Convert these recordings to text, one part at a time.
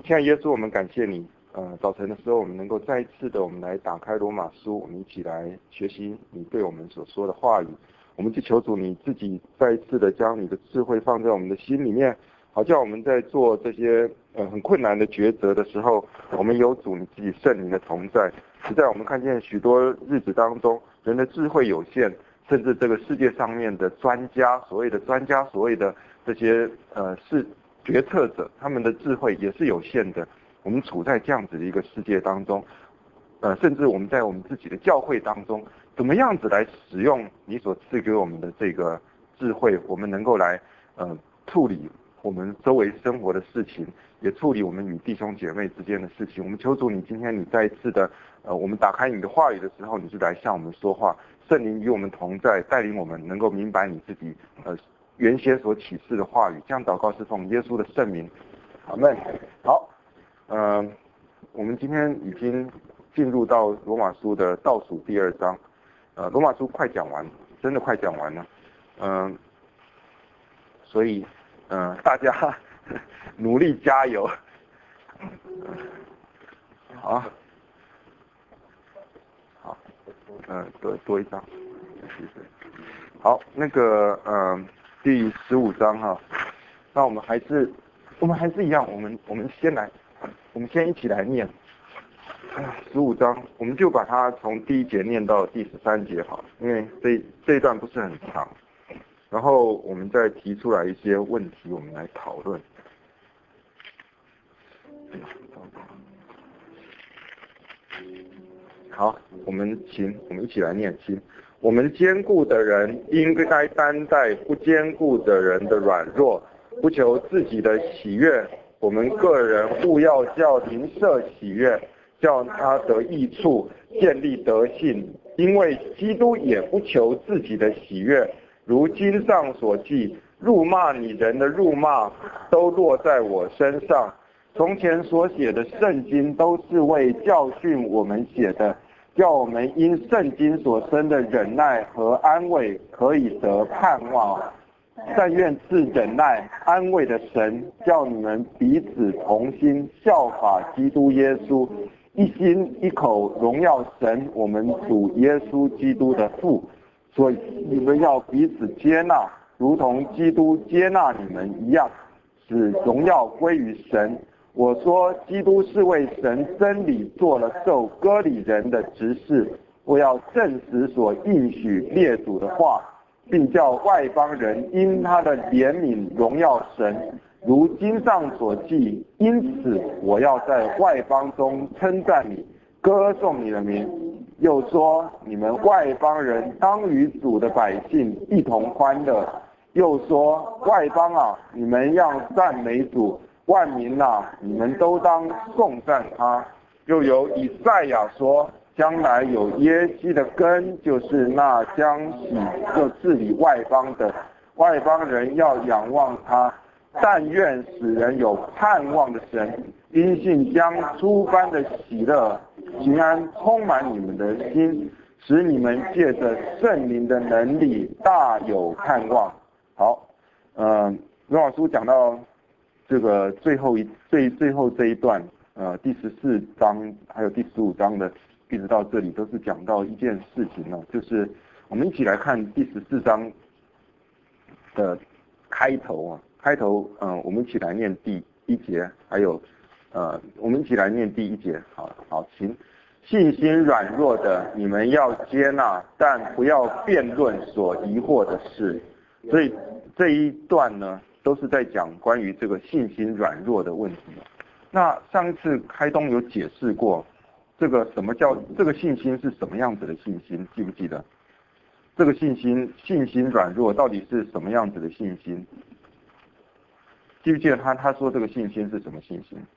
亲爱的耶稣，我们感谢你。早晨的时候，我们能够再一次的，我们来打开罗马书，我们一起来学习你对我们所说的话语。我们就求主你自己再一次的将你的智慧放在我们的心里面，好叫我们在做这些很困难的抉择的时候，我们有主你自己圣灵的同在。实在我们看见许多日子当中，人的智慧有限，甚至这个世界上面的专家，所谓的专家，所谓的这些是决策者，他们的智慧也是有限的。我们处在这样子的一个世界当中，甚至我们在我们自己的教会当中，怎么样子来使用你所赐给我们的这个智慧，我们能够来处理我们周围生活的事情，也处理我们与弟兄姐妹之间的事情。我们求主你今天你再一次的我们打开你的话语的时候，你是来向我们说话，圣灵与我们同在，带领我们能够明白你自己原先所启示的话语。这样祷告是奉耶稣的圣名，阿们。好，我们今天已经进入到罗马书的倒数第2章，罗马书快讲完，真的快讲完了，所以大家努力加油，好，多一张，好，那个第15章哈，那我们还是一样，我们先一起来念15章，我们就把它从第1节念到第13节好，因为这一段不是很长，然后我们再提出来一些问题，我们来讨论。好，我们一起来念经。我们坚固的人应该担待不坚固的人的软弱，不求自己的喜悦。我们个人务要叫邻舍喜悦，叫他得益处，建立德性。因为基督也不求自己的喜悦，如经上所记，辱骂你人的辱骂都落在我身上。从前所写的圣经都是为教训我们写的，叫我们因圣经所生的忍耐和安慰可以得盼望。但愿赐忍耐安慰的神，叫你们彼此同心，效法基督耶稣，一心一口荣耀神我们主耶稣基督的父。所以你们要彼此接纳，如同基督接纳你们一样，使荣耀归于神。我说基督是为神真理做了受割礼人的执事，我要证实所应许列祖的话，并叫外邦人因他的怜悯荣耀神，如经上所记，因此我要在外邦中称赞你，歌颂你的名。又说你们外邦人当与主的百姓一同欢乐。又说外邦啊，你们要赞美主，万民啊，你们都当颂赞他。又有以赛亚说，将来有耶西的根，就是那将就治理外邦的，外邦人要仰望他。但愿使人有盼望的神，因信将诸般的喜乐、平安充满你们的心，使你们借着圣灵的能力大有盼望。好，罗马书讲到这个最后这一段，第14章还有第15章的，一直到这里都是讲到一件事情呢，就是我们一起来看第14章的开头啊。我们一起来念第1节，还有我们一起来念第1节。好，请。信心软弱的，你们要接纳，但不要辩论所疑惑的事。所以这一段呢，都是在讲关于这个信心软弱的问题。那上一次开东有解释过，这个什么叫这个信心是什么样子的信心，记不记得？这个信心软弱到底是什么样子的信心？记不记得他说这个信心是什么信心？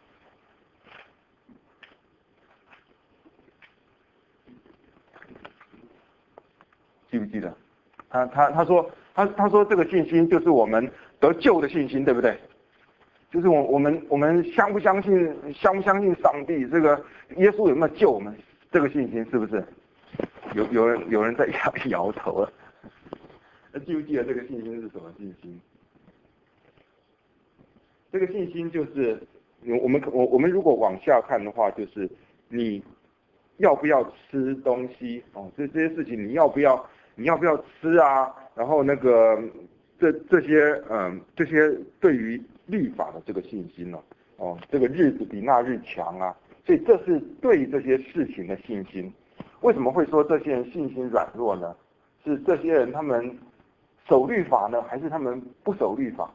记不记得？他说这个信心就是我们得救的信心，对不对？就是我们相不相信上帝，这个耶稣有没有救我们？这个信心是不是？有人在摇头了。记不记得这个信心是什么信心？这个信心就是我们如果往下看的话，就是你要不要吃东西哦，这些事情你要不要吃啊？然后那个这些对于律法的这个信心哦，这个日子比那日强啊，所以这是对这些事情的信心。为什么会说这些人信心软弱呢？是这些人他们守律法呢，还是他们不守律法？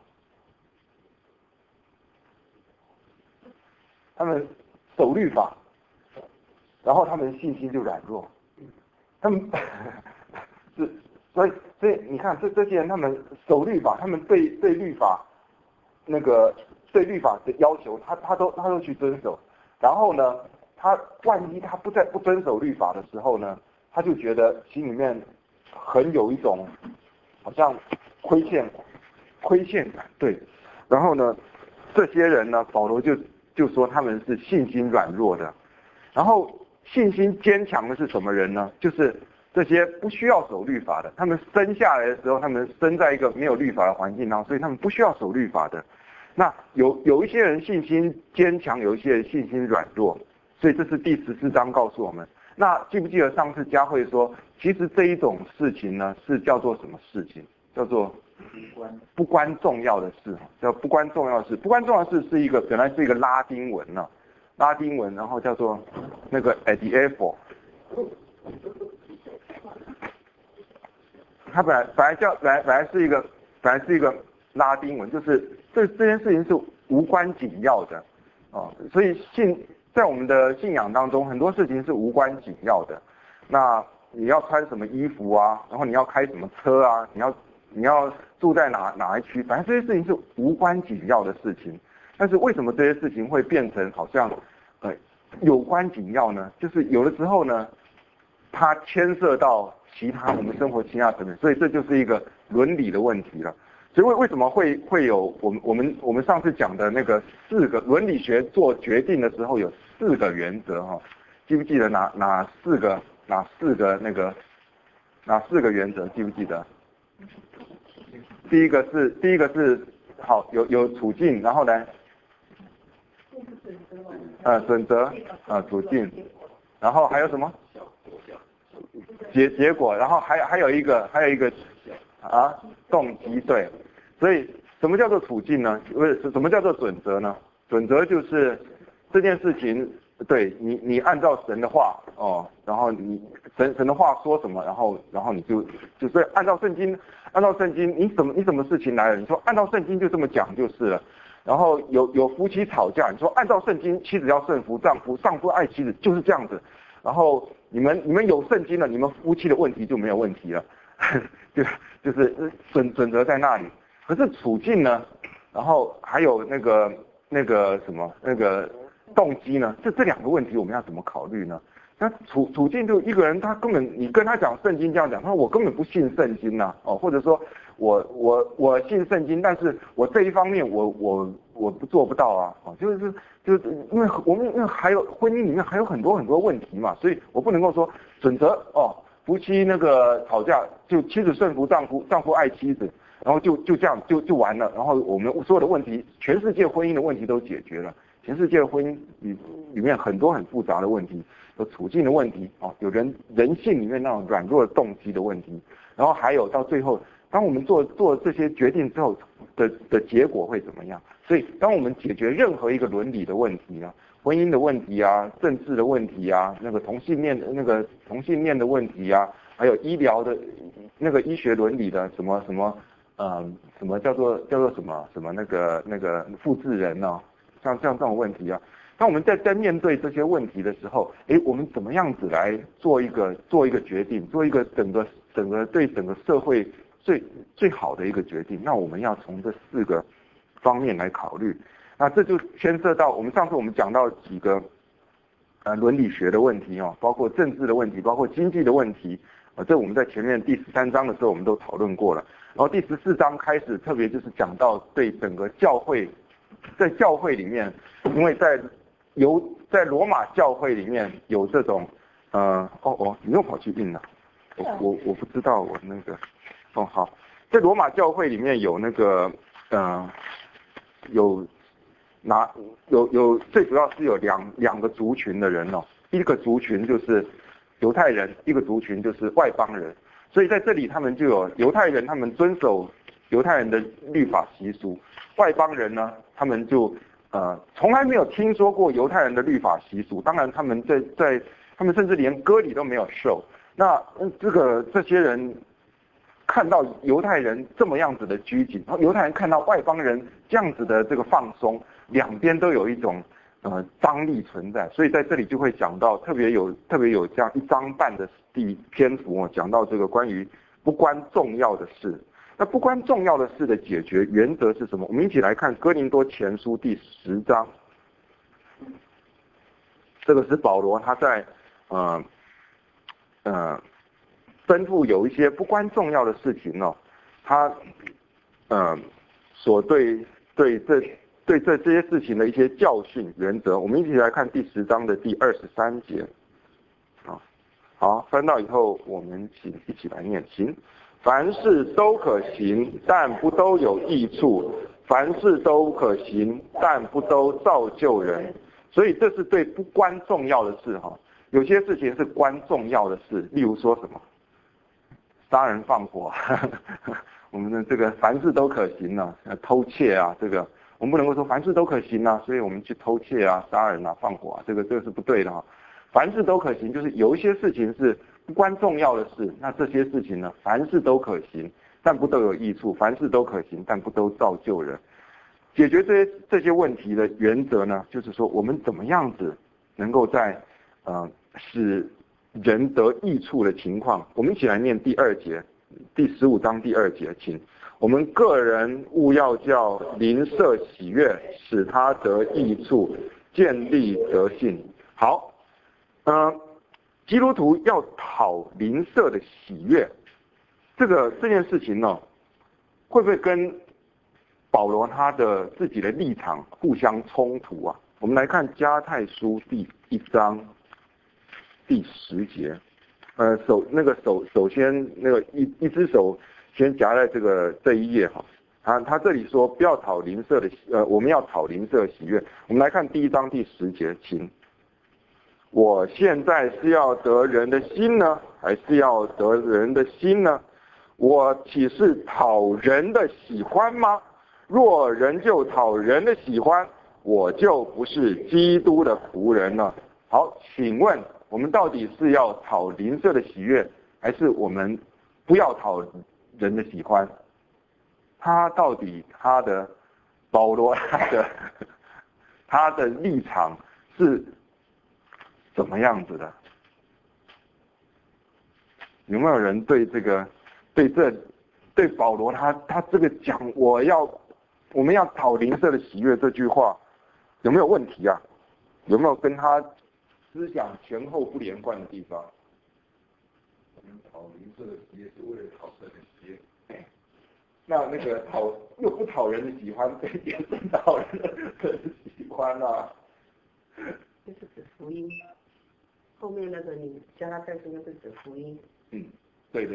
他们守律法，然后他们信心就软弱。他们是所以你看这些人，他们守律法，他们对律法对律法的要求，他都去遵守。然后呢，他万一他不遵守律法的时候呢，他就觉得心里面很有一种好像亏欠感，对。然后呢，这些人呢，保罗就说他们是信心软弱的。然后信心坚强的是什么人呢？就是这些不需要守律法的。他们生下来的时候，他们生在一个没有律法的环境当中，所以他们不需要守律法的。那有一些人信心坚强，有一些人信心软弱，所以这是第14章告诉我们。那记不记得上次佳慧说，其实这一种事情呢，是叫做什么事情？叫做不关重要的事，叫不关重要的事。不关重要的事是本来是一个拉丁文呢，然后叫做那个 adiaphor， 它本来是一个拉丁文，就是这件事情是无关紧要的哦，所以在我们的信仰当中，很多事情是无关紧要的。那你要穿什么衣服啊？然后你要开什么车啊？你要住在哪一区？反正这些事情是无关紧要的事情。但是为什么这些事情会变成好像有关紧要呢？就是有的时候呢，它牵涉到我们生活其他层面，所以这就是一个伦理的问题了。所以为什么会有我们上次讲的那个4个伦理学做决定的时候有4个原则哈？记不记得哪四个原则？记不记得？第一个是好有处境，然后呢？准则处境，然后还有什么？结果，然后还有一个动机，对。所以什么叫做处境呢？什么叫做准则呢？准则就是这件事情，对你按照神的话哦，然后神的话说什么，然后你就是按照圣经，你什么事情来了？你说按照圣经就这么讲就是了。然后有夫妻吵架，你说按照圣经，妻子要顺服丈夫，丈夫爱妻子，就是这样子。然后你们有圣经了，你们夫妻的问题就没有问题了，就是准则在那里。可是处境呢，然后还有那个动机呢，这2个问题我们要怎么考虑呢？那处境就一个人他根本你跟他讲圣经这样讲，他说我根本不信圣经呐，或者说我信圣经，但是我这一方面我做不到啊，就是因为还有婚姻里面还有很多问题嘛，所以我不能够说准则夫妻那个吵架就妻子顺服丈夫，丈夫爱妻子，然后就这样就完了，然后我们所有的问题，全世界婚姻的问题都解决了。全世界的婚姻里面很多很复杂的问题，有处境的问题有人性里面那种软弱的动机的问题，然后还有到最后，当我们做这些决定之后的结果会怎么样？所以当我们解决任何一个伦理的问题啊，婚姻的问题啊，政治的问题啊，那个同性恋的问题啊，还有医疗的那个医学伦理的什么叫做什么那个复制人呢？像这种问题啊，当我们在面对这些问题的时候，我们怎么样子来做一个决定，做一个整个对整个社会最好的一个决定？那我们要从这4个方面来考虑。那这就牵涉到上次我们讲到几个伦理学的问题包括政治的问题，包括经济的问题这我们在前面第13章的时候我们都讨论过了。然后第14章开始特别就是讲到对整个教会。在教会里面，因为在罗马教会里面有这种你又跑去印了，我不知道我那个好，在罗马教会里面有那个有最主要是有两个族群的人哦，一个族群就是犹太人，一个族群就是外邦人。所以在这里他们就有犹太人，他们遵守犹太人的律法习俗；外邦人呢，他们就从来没有听说过犹太人的律法习俗。当然他们他们甚至连割礼都没有受。那这些人看到犹太人这么样子的拘谨，然后犹太人看到外邦人这样子的这个放松，两边都有一种张力存在，所以在这里就会讲到特别有这样1章半的篇幅讲到这个关于不关重要的事。那不关重要的事的解决原则是什么？我们一起来看哥林多前书第10章。这个是保罗他在吩咐有一些不关重要的事情哦，他所对这些事情的一些教训原则。我们一起来看第10章的第23节。好，翻到以后我们一起来念。行，凡事都可行，但不都有益处；凡事都可行，但不都造就人。所以这是对不关重要的事哈。有些事情是关重要的事，例如说什么杀人放火，我们的这个凡事都可行啊，偷窃啊，这个我们不能够说凡事都可行啊，所以我们去偷窃啊、杀人啊、放火啊，这个是不对的哈。凡事都可行，就是有一些事情是不关重要的事，那这些事情呢，凡事都可行，但不都有益处；凡事都可行，但不都造就人。解决这些问题的原则呢，就是说我们怎么样子能够在使人得益处的情况。我们一起来念第2节，第15章第2节，请我们个人务要叫邻舍喜悦，使他得益处，建立德性。好，基督徒要讨邻舍的喜悦，这件事情呢，会不会跟保罗他的自己的立场互相冲突啊？我们来看加太书第1章第10节。首先那个一只手先夹在这一页哈。他这里说不要讨邻舍的我们要讨邻舍的喜悦。我们来看第1章第10节，请。我现在是要得人的心呢，还是要得人的心呢？我岂是讨人的喜欢吗？若人就讨人的喜欢，我就不是基督的仆人了。好，请问我们到底是要讨邻舍的喜悦，还是我们不要讨人的喜欢？保罗他的立场是怎么样子的？有没有人对保罗他这个讲我们要讨邻舍的喜悦这句话有没有问题啊？有没有跟他思想前后不连贯的地方？我们讨邻舍的喜悦是为了讨神的喜悦，那个又不讨人的喜欢，也是讨人的喜欢啊。 这是指福音。后面那个你加拉太书那是指福音。 对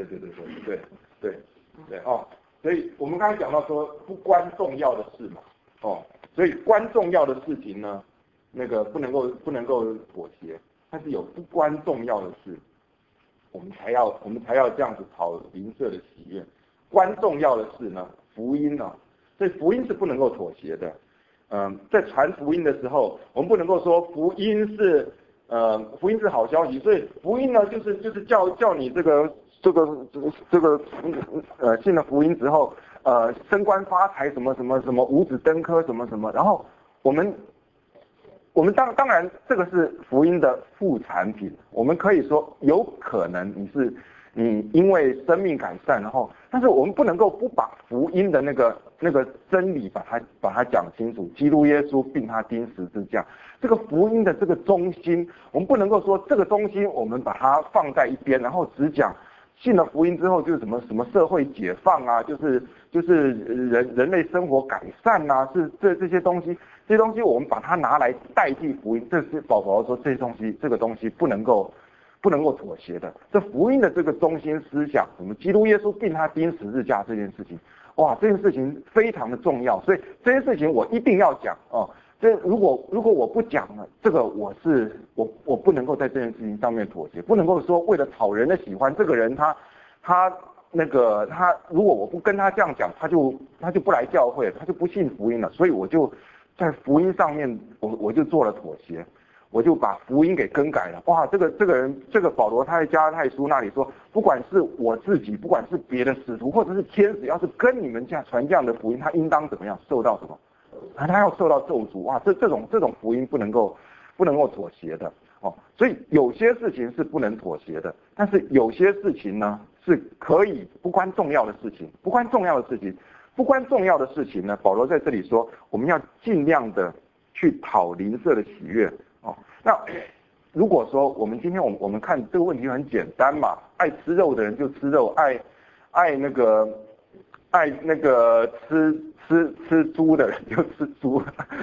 哦，所以我们刚才讲到说不关重要的事嘛，哦，所以关重要的事情呢，那个不能够妥协，但是有不关重要的事，我们才要这样子讨邻舍的喜悦。关重要的事呢，福音呢，所以福音是不能够妥协的。在传福音的时候，我们不能够说福音是好消息，所以福音呢就是叫你信了福音之后升官发财什么五子登科什么，然后我们当然这个是福音的副产品，我们可以说有可能你因为生命改善，然后但是我们不能够不把福音的那个真理把它讲清楚，基督耶稣并他钉十字架，这个福音的这个中心，我们不能够说这个中心我们把它放在一边，然后只讲信了福音之后就是什么社会解放啊，就是人类生活改善啊，是这些东西我们把它拿来代替福音，这是保罗说这个东西不能够妥协的。这福音的这个中心思想，我们基督耶稣并他钉十字架这件事情，哇，这件事情非常的重要，所以这件事情我一定要讲哦。 这如果我不讲了，这个我不能够在这件事情上面妥协，不能够说为了讨人的喜欢，这个人他如果我不跟他这样讲，他就不来教会，他就不信福音了，所以我就在福音上面我就做了妥协，我就把福音给更改了。哇，这个人保罗他在加拉太书那里说，不管是我自己，不管是别的使徒或者是天使，要是跟你们这样传这样的福音，他应当怎么样受到什么？他要受到咒诅。哇，这种福音不能够妥协的哦。所以有些事情是不能妥协的，但是有些事情呢是可以不关重要的事情呢，保罗在这里说，我们要尽量的去讨邻舍的喜悦哦。那如果说我们今天我们看这个问题很简单嘛，爱吃肉的人就吃肉，爱那个吃猪的人就吃猪，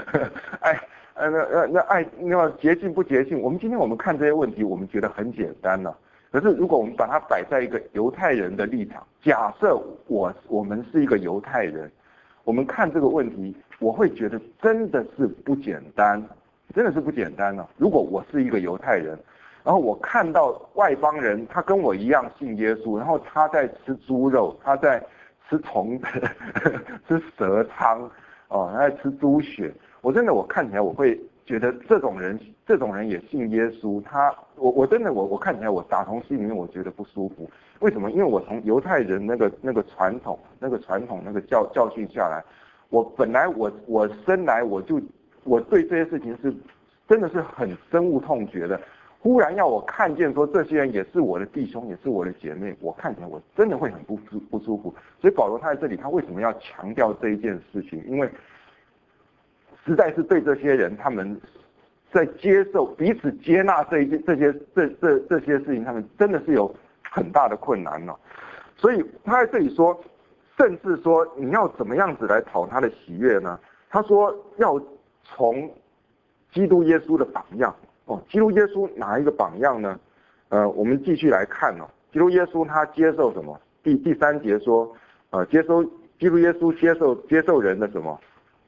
那节庆不节庆？我们今天看这些问题，我们觉得很简单了。可是如果我们把它摆在一个犹太人的立场，假设我们是一个犹太人，我们看这个问题，我会觉得真的是不简单，真的是不简单了。如果我是一个犹太人，然后我看到外邦人他跟我一样信耶稣，然后他在吃猪肉，他在吃虫子，吃蛇汤，哦，他在吃猪血，我看起来我会觉得这种人也信耶稣，我看起来我打从心里面我觉得不舒服。为什么？因为我从犹太人那个传统教训下来，本来我生来我对这些事情是真的是很深恶痛绝的。忽然要我看见说这些人也是我的弟兄，也是我的姐妹，我看起来我真的会很不舒服。所以保罗他在这里，他为什么要强调这一件事情？因为实在是对这些人，他们在接受彼此接纳这些事情，他们真的是有很大的困难了。所以他在这里说，甚至说你要怎么样子来讨他的喜悦呢？他说要从基督耶稣的榜样。哦，基督耶稣哪一个榜样呢？我们继续来看哦。基督耶稣他接受什么？第3节说，基督耶稣接受人的什么？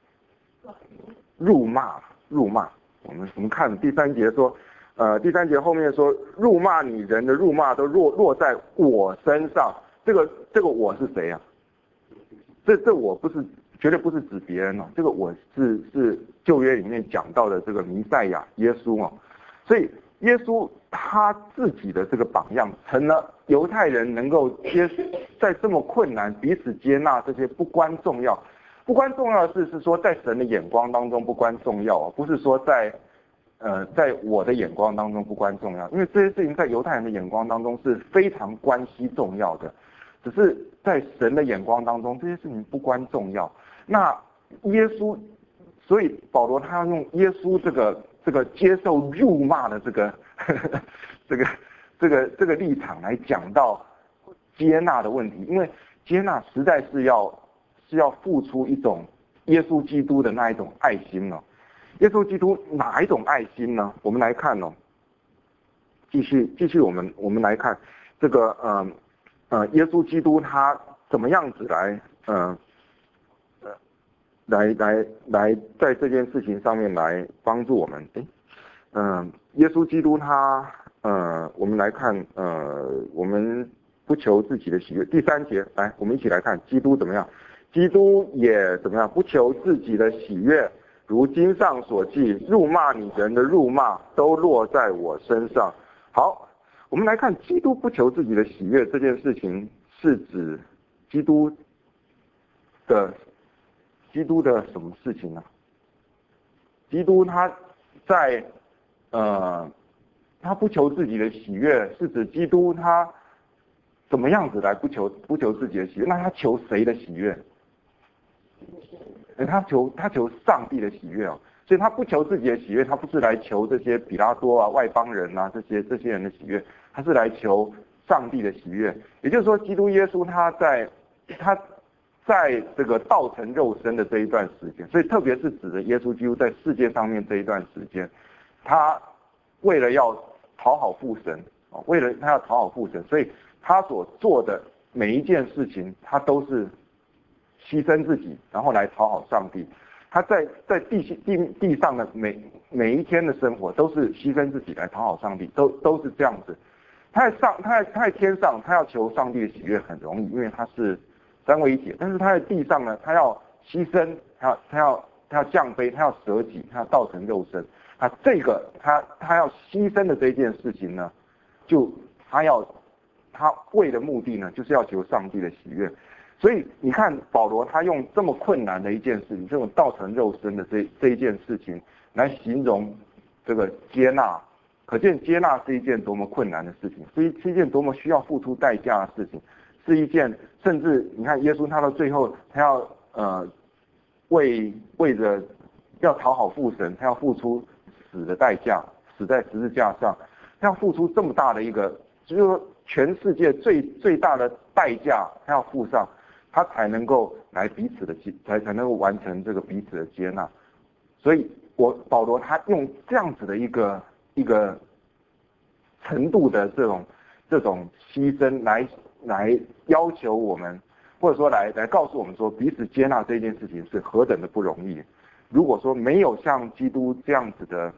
辱骂。我们看第3节说，第3节后面说，辱骂你人的辱骂都落在我身上。这个我是谁啊？这我绝对不是指别人哦，这个我是旧约里面讲到的这个弥赛亚耶稣哦。所以耶稣他自己的这个榜样，成了犹太人能够在这么困难彼此接纳这些不关重要的事，是说在神的眼光当中不关重要哦，不是说在我的眼光当中不关重要，因为这些事情在犹太人的眼光当中是非常关系重要的，只是在神的眼光当中这些事情不关重要。那耶稣，所以保罗他要用耶稣这个接受辱骂的这个立场来讲到接纳的问题，因为接纳实在是要付出一种耶稣基督的那一种爱心哦。耶稣基督哪一种爱心呢？我们来看哦，继续我们来看这个耶稣基督他怎么样子来在这件事情上面来帮助我们。耶稣基督他我们来看我们不求自己的喜悦。第3节，来我们一起来看基督怎么样？基督也怎么样？不求自己的喜悦，如经上所记，辱骂你人的辱骂都落在我身上。好，我们来看基督不求自己的喜悦这件事情，是指基督的什么事情呢？基督他在他不求自己的喜悦，是指基督他怎么样子来不求自己的喜悦？那他求谁的喜悦？他求上帝的喜悦哦，所以他不求自己的喜悦，他不是来求这些比拉多啊、外邦人啊这些人的喜悦，他是来求上帝的喜悦。也就是说，基督耶稣他在这个道成肉身的这一段时间，所以特别是指的耶稣基督在世界上面这一段时间，他为了要讨好父神，为了他要讨好父神，所以他所做的每一件事情，他都是牺牲自己，然后来讨好上帝。 他在地上的每一天的生活都是牺牲自己来讨好上帝，都是这样子。他在天上，他要求上帝的喜悦很容易，因为他是三位一体。但是他在地上呢，他要牺牲，他要降卑，他要舍己，他要道成肉身。这个他要牺牲的这件事情呢，就他为的目的呢，就是要求上帝的喜悦。所以你看保罗他用这么困难的一件事情，这种道成肉身的这一件事情来形容这个接纳，可见接纳是一件多么困难的事情，是一件多么需要付出代价的事情，是一件甚至你看耶稣他到最后他要为着要讨好父神，他要付出死的代价，死在十字架上，他要付出这么大的一个，就是说全世界最大的代价他要付上。他才能够来才能够完成这个彼此的接纳，所以保罗他用这样子的一个程度的这种牺牲来要求我们，或者说来告诉我们说彼此接纳这件事情是何等的不容易。如果说没有像基督这样子的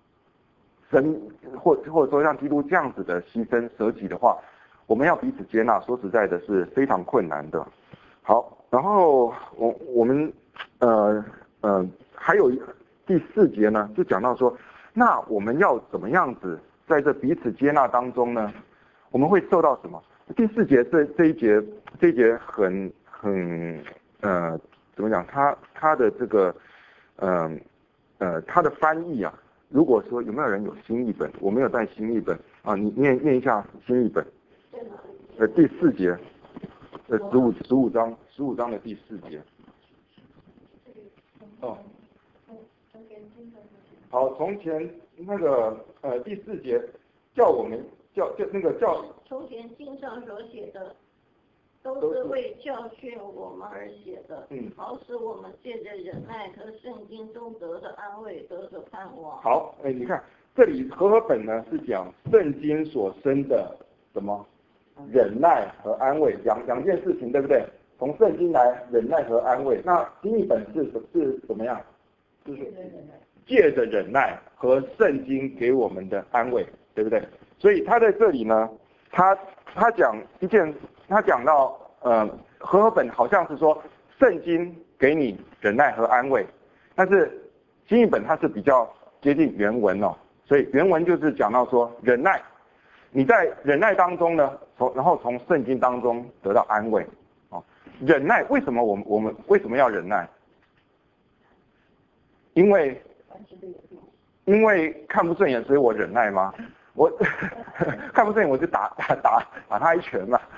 或者说像基督这样子的牺牲舍己的话，我们要彼此接纳，说实在的是非常困难的。好，然后我们还有第4节呢，就讲到说，那我们要怎么样子在这彼此接纳当中呢？我们会受到什么？第4节这一节很怎么讲？他的这个他的翻译啊，如果说有没有人有新译本？我没有带新译本啊，你念一下新译本。第4节。15章的第4节。哦，好，从前那个第4节叫我们叫从前经上所写的，都是为教训我们而写的，好使我们借着忍耐和圣经中得的安慰，得着盼望。 好，你看这里和合本呢是讲圣经所生的什么？忍耐和安慰两件事情，对不对？从圣经来忍耐和安慰。那新译本是怎么样？就是借着忍耐和圣经给我们的安慰，对不对？所以他在这里呢，他讲到和合本好像是说圣经给你忍耐和安慰，但是新译本它是比较接近原文哦，所以原文就是讲到说忍耐。你在忍耐当中呢，然后从圣经当中得到安慰，忍耐为什么我们为什么要忍耐？因为看不顺眼，所以我忍耐吗？我看不顺眼我就打他一拳嘛。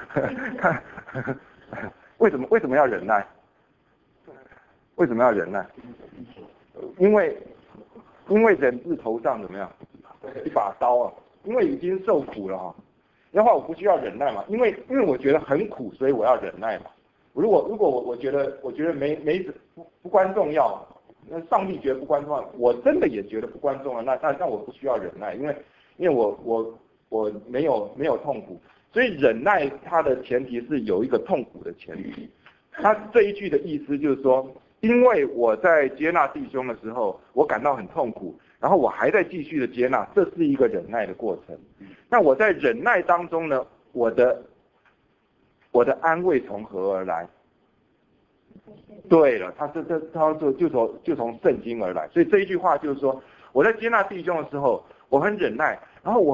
为什么要忍耐？为什么要忍耐？因为人字头上怎么样？一把刀啊。因为已经受苦了哈，的话我不需要忍耐嘛，因为我觉得很苦，所以我要忍耐嘛。如果我觉得不关重要，那上帝觉得不关重要，我真的也觉得不关重要，那我不需要忍耐，因为我没有痛苦，所以忍耐它的前提是有一个痛苦的前提。他这一句的意思就是说，因为我在接纳弟兄的时候，我感到很痛苦。然后我还在继续的接纳，这是一个忍耐的过程。那我在忍耐当中呢，我的安慰从何而来？对了，他就从圣经而来。所以这一句话就是说，我在接纳弟兄的时候，我很忍耐，然后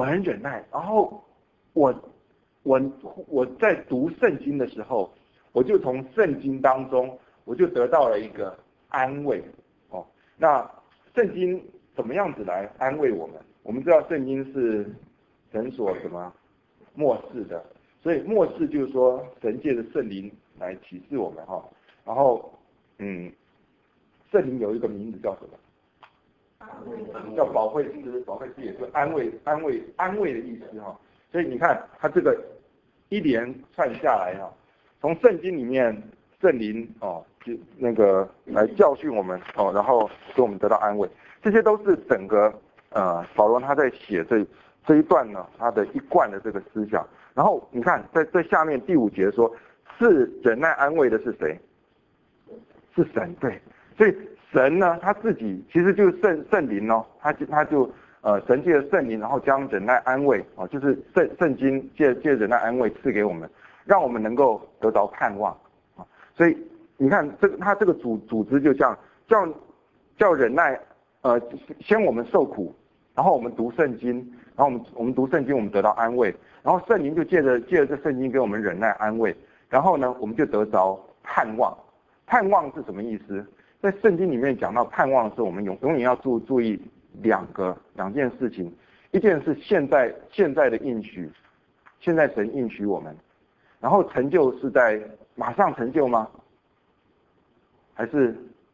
我在读圣经的时候，我就从圣经当中我就得到了一个安慰。那圣经怎么样子来安慰我们？我们知道圣经是神所默示的，所以默示就是说神借着圣灵来启示我们哈。然后圣灵有一个名字叫什么？叫保惠师，保惠师也是安慰的意思哈。所以你看他这个一连串下来哈，从圣经里面圣灵就来教训我们然后使我们得到安慰。这些都是整个保罗他在写这一段呢，他的一贯的这个思想。然后你看在下面第5节说，是忍耐安慰的是谁？是神，对。所以神呢，他自己其实就是圣灵哦，他就神借着圣灵，然后将忍耐安慰啊，就是圣经借忍耐安慰赐给我们，让我们能够得着盼望啊。所以你看他这个组织就这样叫忍耐，先我们受苦，然后我们读圣经，然后我们读圣经，我们得到安慰，然后圣灵就借着这圣经给我们忍耐安慰，然后呢，我们就得着盼望。盼望是什么意思？在圣经里面讲到盼望的时候，我们永远要注意两件事情，一件是现在的应许，现在神应许我们，然后成就是在马上成就吗？还是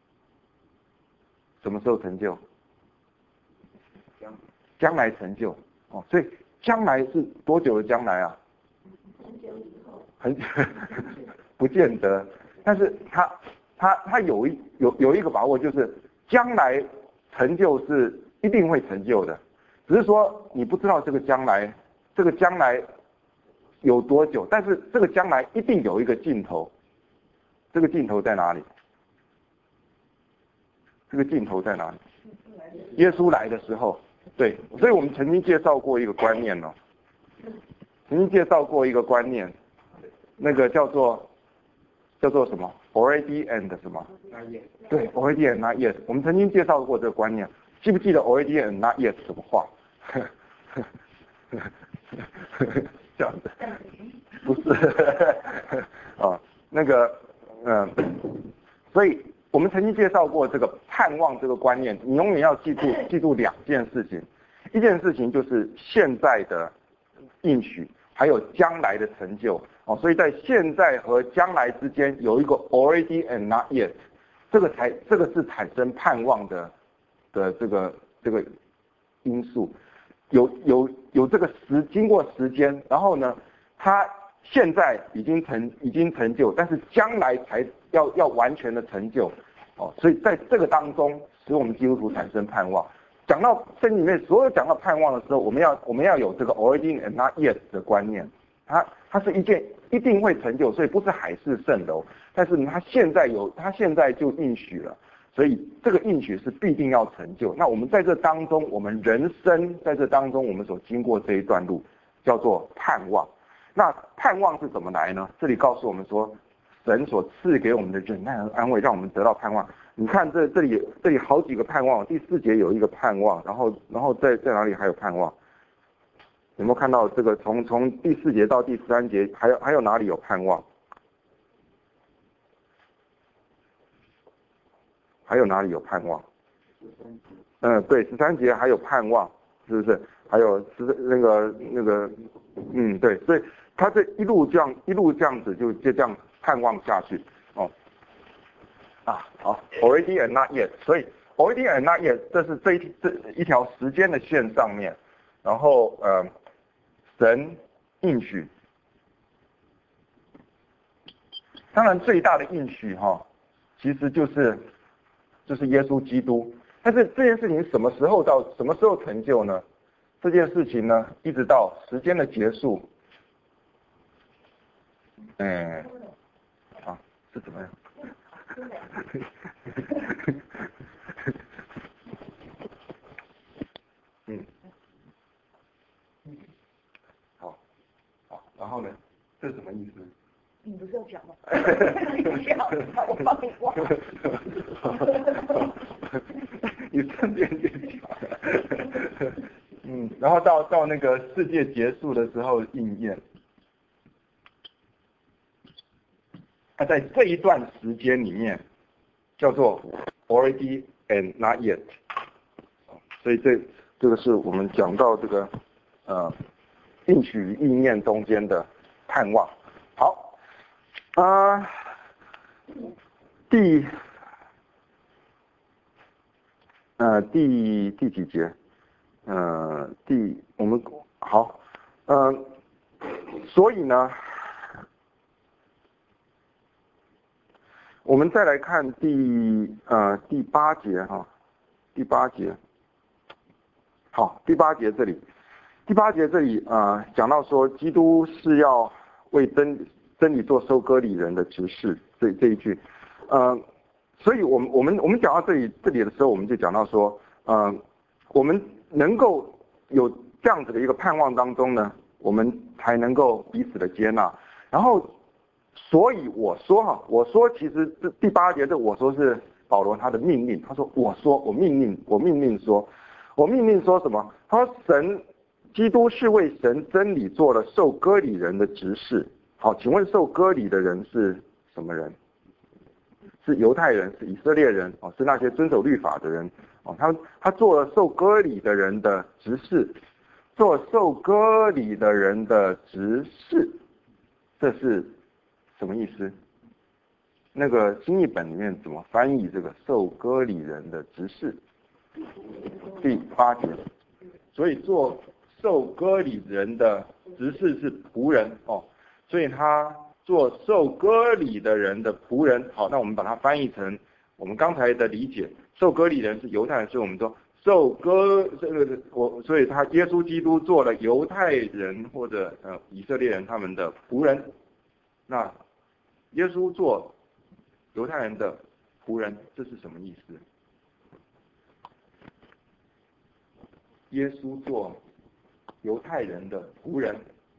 什么时候成就？将来成就哦，所以将来是多久的将来啊？ 很久以后。 很不见得，但是他有一个把握，就是将来成就是一定会成就的，只是说你不知道这个将来有多久，但是这个将来一定有一个尽头，这个尽头在哪里？这个尽头在哪里？耶稣来的时候，对，所以我们曾经介绍过一个观念哦，那个叫做什么 ？already and 什么？对 ，already and not yet。我们曾经介绍过这个观念，记不记得 already and not yet 什么话？这样子，不是啊，所以我们曾经介绍过这个盼望这个观念，你永远要记住两件事情，一件事情就是现在的应许，还有将来的成就哦，所以在现在和将来之間有一个 already and not yet， 这个是产生盼望的这个因素，有这个经过时间，然后呢，它现在已经成就，但是将来才要完全的成就哦，所以在这个当中使我们基督徒产生盼望。讲到圣经里面所有讲到盼望的时候，我们要有这个 already and not yet 的观念，它是一件一定会成就，所以不是海市蜃楼，但是它现在就应许了，所以这个应许是必定要成就。那我们在这当中，我们人生在这当中我们所经过这一段路叫做盼望。那盼望是怎么来呢？这里告诉我们说，神所赐给我们的忍耐和安慰，让我们得到盼望。你看这里好几个盼望，第4节有一个盼望，然后在哪里还有盼望？有没有看到这个从第4节到第13节还有哪里有盼望？还有哪里有盼望？对，13节还有盼望，是不是？还有那个对，所以他这一路这样子就这样盼望下去哦。好 ，already and not yet， 所以 already and not yet， 这是这一条时间的线上面，然后神应许，当然最大的应许其实就是耶稣基督，但是这件事情什么时候成就呢？这件事情呢，一直到时间的结束，是怎么样？好，然后呢？这是什么意思？ 你不是要讲吗？不要，我帮你忘。 你顺便就讲。然后到那个世界结束的时候应验。它在这一段时间里面叫做 already and not yet， 所以这个是我们讲到这个应许与应验中间的盼望。好，第几节？我们好，所以呢，我们再来看第8节哈，第8节，好，第8节这里讲到说，基督是要为真理做收割礼人的执事，这一句， 所以我们讲到这里的时候，我们就讲到说，我们能够有这样子的一个盼望当中呢，我们才能够彼此的接纳。然后，所以我说其实这第8节这我说是保罗他的命令，他说我命令说什么？他说基督是为神真理做了受割礼人的执事。好，请问受割礼的人是什么人？是犹太人，是以色列人，是那些遵守律法的人。他做了受割礼的人的执事，做受割礼的人的执事，这是什么意思？那个新译本里面怎么翻译这个受割礼人的执事？第8节，所以做受割礼人的执事是仆人所以他做受割礼的人的仆人。好，那我们把它翻译成我们刚才的理解，受割礼人是犹太人，所以我们说受割所以他耶稣基督做了犹太人或者以色列人他们的仆人。那耶稣做犹太人的仆人，这是什么意思？耶稣做犹太人的仆人，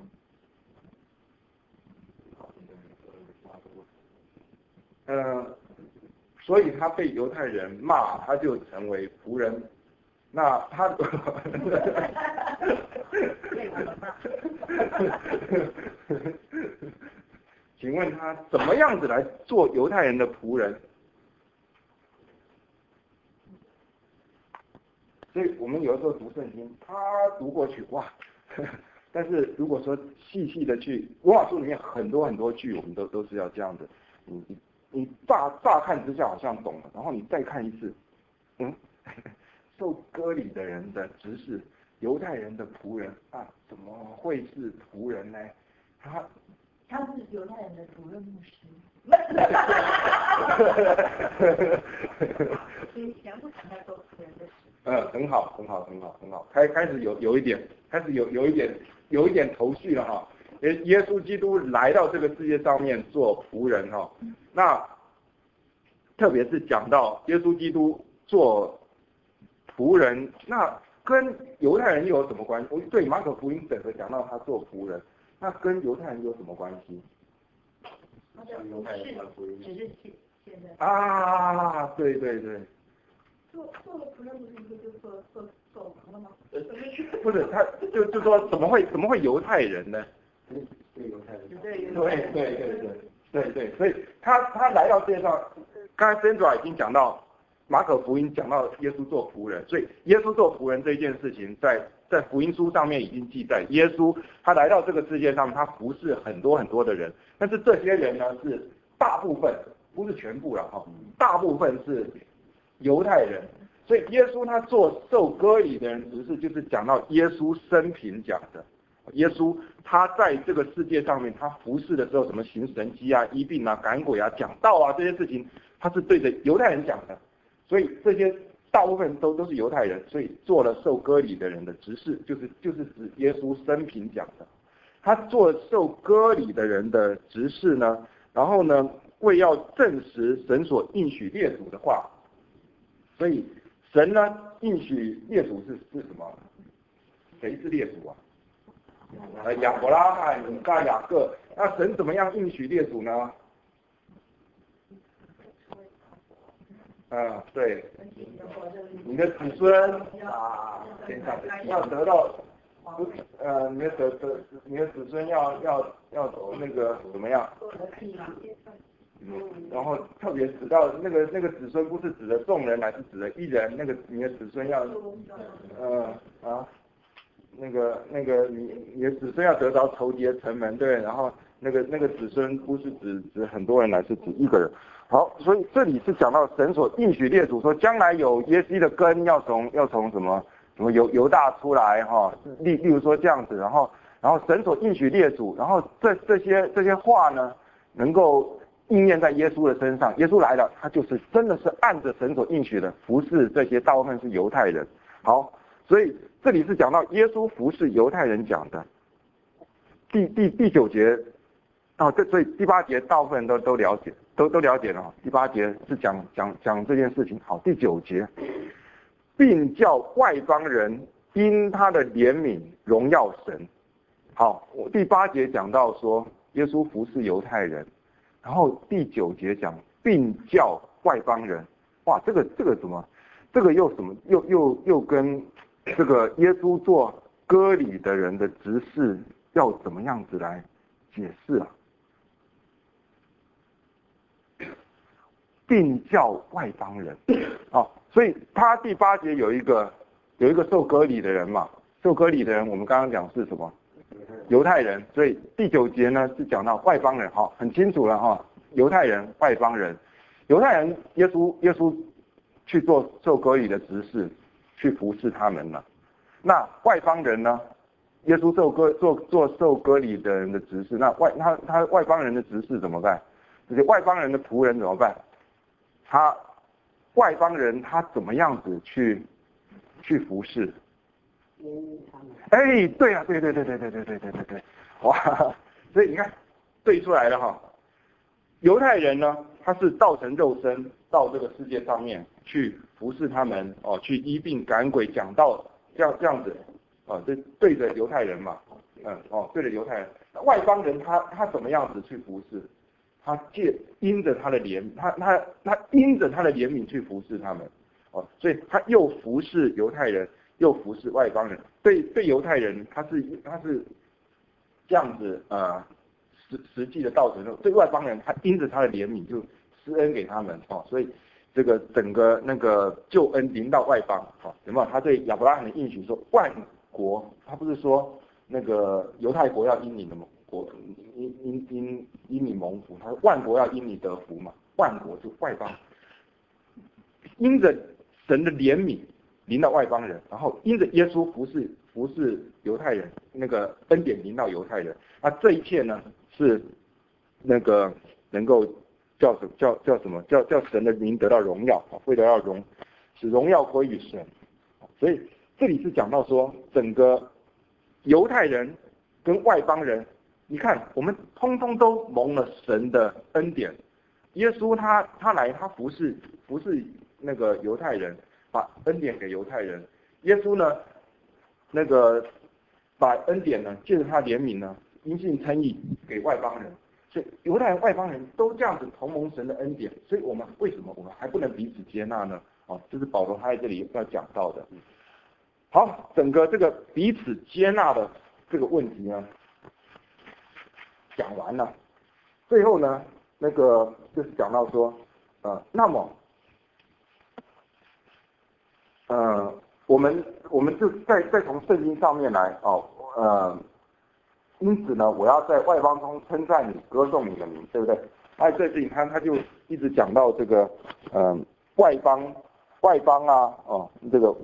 所以他被犹太人骂，他就成为仆人。那他请问他怎么样子来做犹太人的仆人？所以我们有的时候读圣经，他读过去哇，但是如果说细细的去罗马书里面很多很多句，我们都是要这样的，你乍看之下好像懂了，然后你再看一次，受割礼的人的执事，犹太人的仆人怎么会是仆人呢？ 他是犹太人的主任牧师。所以全部谈到做仆人的事。 很好，开始有一点头绪了哈。耶稣基督来到这个世界上面做仆人哈，那特别是讲到耶稣基督做仆人，那跟犹太人又有什么关系？对，马可福音整个讲到他做仆人，那跟犹太人有什么关系？ 犹太人的福音只是现在对。 做了仆人不是就做王了吗？ 不是，他就说怎么会犹太人呢？ 对犹太人。 对，所以他来到世界上，刚才 Sandra 已经讲到，马可福音讲到耶稣做仆人，所以耶稣做仆人这一件事情在福音书上面已经记载，耶稣他来到这个世界上，他服侍很多很多的人，但是这些人呢是大部分，不是全部了大部分是犹太人，所以耶稣他做受割礼的人执事，就是讲到耶稣生平讲的。耶稣他在这个世界上面，他服侍的时候，什么行神迹医病赶鬼讲道这些事情，他是对着犹太人讲的，所以这些大部分都是犹太人，所以做了受割礼的人的执事，就是指耶稣生平讲的。他做受割礼的人的执事呢，然后呢，为要证实神所应许列祖的话，所以神呢应许列祖是什么？谁是列祖亚伯拉罕、以撒、雅各。那神怎么样应许列祖呢？对，你的子孙要得到，你的子孙要那个怎么样？然后特别指到那个子孙不是指的众人，乃是指的一人。那个你的子孙要，那个你的子孙要得着仇敌的城门，对，然后那个子孙不是指很多人，乃是指一个人。好，所以这里是讲到神所应许列祖说，将来有耶西的根要从什么犹大出来例如说这样子，然后神所应许列祖，然后这些话呢，能够应验在耶稣的身上。耶稣来了，他就是真的是按着神所应许的服侍这些大部分是犹太人。好，所以这里是讲到耶稣服侍犹太人讲的。第9节所以第8节大部分人都了解。 都了解了。第8节是讲这件事情。好，第9节，并叫外邦人因他的怜悯荣耀神。好，我第8节讲到说耶稣服侍犹太人，然后第9节讲并叫外邦人。哇，这个怎么？这个又什么？又跟这个耶稣做割礼的人的执事要怎么样子来解释啊？并叫外邦人，所以他第8节有一个受割礼的人嘛，受割礼的人我们刚刚讲是什么？犹太人，所以第9节呢是讲到外邦人，很清楚了哈，犹太人、外邦人，犹太人耶稣去做受割礼的执事，去服侍他们了。那外邦人呢？耶稣做受割礼的人的执事，那他外邦人的执事怎么办？这些外邦人的仆人怎么办？外邦人他怎么样子去服侍？哎，对啊，对，哇，所以你看对出来了哈。犹太人呢，他是道成肉身到这个世界上面去服侍他们去医病赶鬼讲道这样子这对着犹太人嘛，对着犹太人。外邦人他怎么样子去服侍？他因着他的怜悯，他因着他的怜悯去服侍他们所以他又服侍犹太人，又服侍外邦人。对犹太人他是这样子实际的道成肉，对外邦人他因着他的怜悯就施恩给他们所以这个整个那个救恩临到外邦有没有？他对亚伯拉罕的应许说万国，他不是说那个犹太国要因你的国因你蒙福，他说万国要因你得福嘛，万国就外邦，因着神的怜悯临到外邦人，然后因着耶稣服侍犹太人，那个恩典临到犹太人，那这一切呢是那个能够叫什么？叫神的名得到荣耀，为了要使荣耀归于神。所以这里是讲到说，整个犹太人跟外邦人，你看我们通通都蒙了神的恩典。耶稣他来，他服侍那个犹太人，把恩典给犹太人。耶稣呢，那个把恩典呢，借着他怜悯呢，因信称义给外邦人。所以犹太人、外邦人都这样子同蒙神的恩典。所以我们为什么我们还不能彼此接纳呢？这是保罗他在这里要讲到的。好，整个这个彼此接纳的这个问题呢，讲完了。最后呢，那个就是讲到说，那么，我们就再从圣经上面来因此呢，我要在外邦中称赞你，歌颂你的名，对不对？在这里他就一直讲到这个外邦啊，这个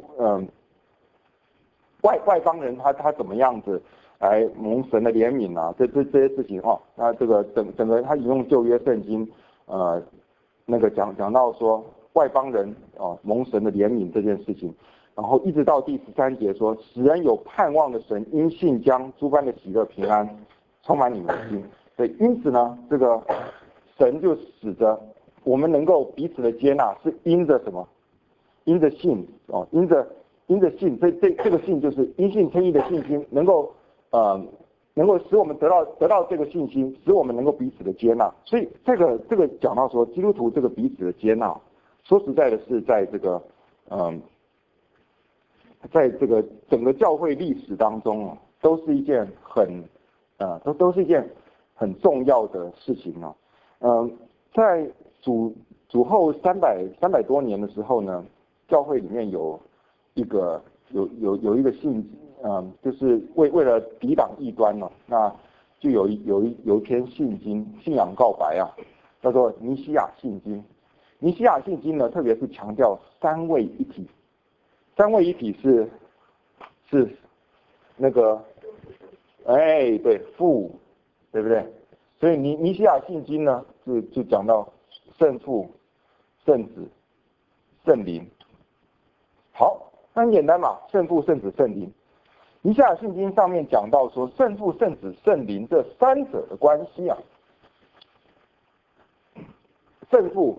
外邦人他怎么样子来蒙神的怜悯啊？这些事情那这个整个他引用旧约圣经那个讲到说外邦人蒙神的怜悯这件事情，然后一直到第13节说，使人有盼望的神因信将诸般的喜乐平安充满你们的心。所以因此呢，这个神就使得我们能够彼此的接纳，是因着什么？因着信因着信，这个信就是因信称义的信心，能够使我们得到这个信心，使我们能够彼此的接纳。所以这个讲到说，基督徒这个彼此的接纳，说实在的是在这个在这个整个教会历史当中都是一件都是一件很重要的事情在主后300多年的时候呢，教会里面有一个信就是为了抵挡异端那就有一篇信仰告白叫做尼西亚信经。尼西亚信经呢，特别是强调三位一体。三位一体是那个对父，对不对？所以尼西亚信经呢就讲到圣父、圣子、圣灵。好，那很简单嘛，圣父、圣子、圣灵。尼西亚信经上面讲到说，圣父、圣子、圣灵这三者的关系圣父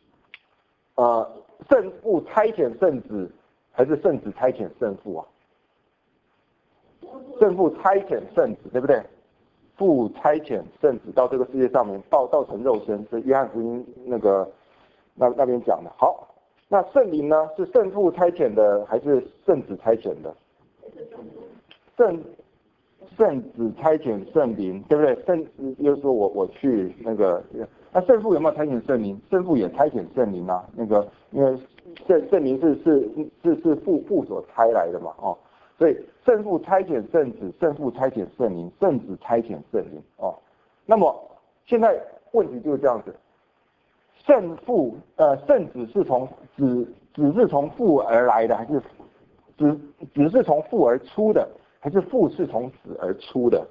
差遣圣子，还是圣子差遣圣父啊？圣父差遣圣子，对不对？父差遣圣子到这个世界上面，道成肉身，是约翰福音那边讲的。好，那圣灵呢，是圣父差遣的，还是圣子差遣的？圣子差遣圣灵，对不对？就是说我去那个，那圣父有没有差遣圣灵？圣父也差遣圣灵啊。那个因为圣灵是父所差来的嘛，哦，所以圣父差遣圣子，圣父差遣圣灵，圣子差遣圣灵，哦。那么现在问题就是这样子，圣子是从子是从父而来的，还是子是从父而出的？还是父是从子而出的？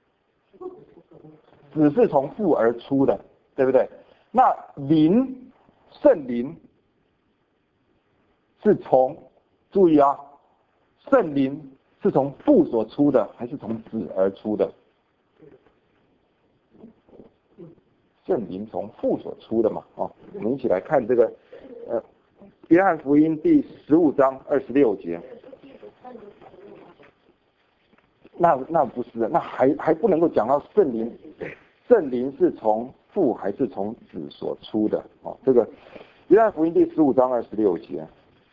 子是从父而出的，对不对？那圣灵是从，注意啊，圣灵是从父所出的，还是从子而出的？圣灵从父所出的嘛，哦，我们一起来看这个，约翰福音第15章26节。那不是，那还不能够讲到圣灵是从父还是从子所出的？哦，这个约翰福音第15章26节。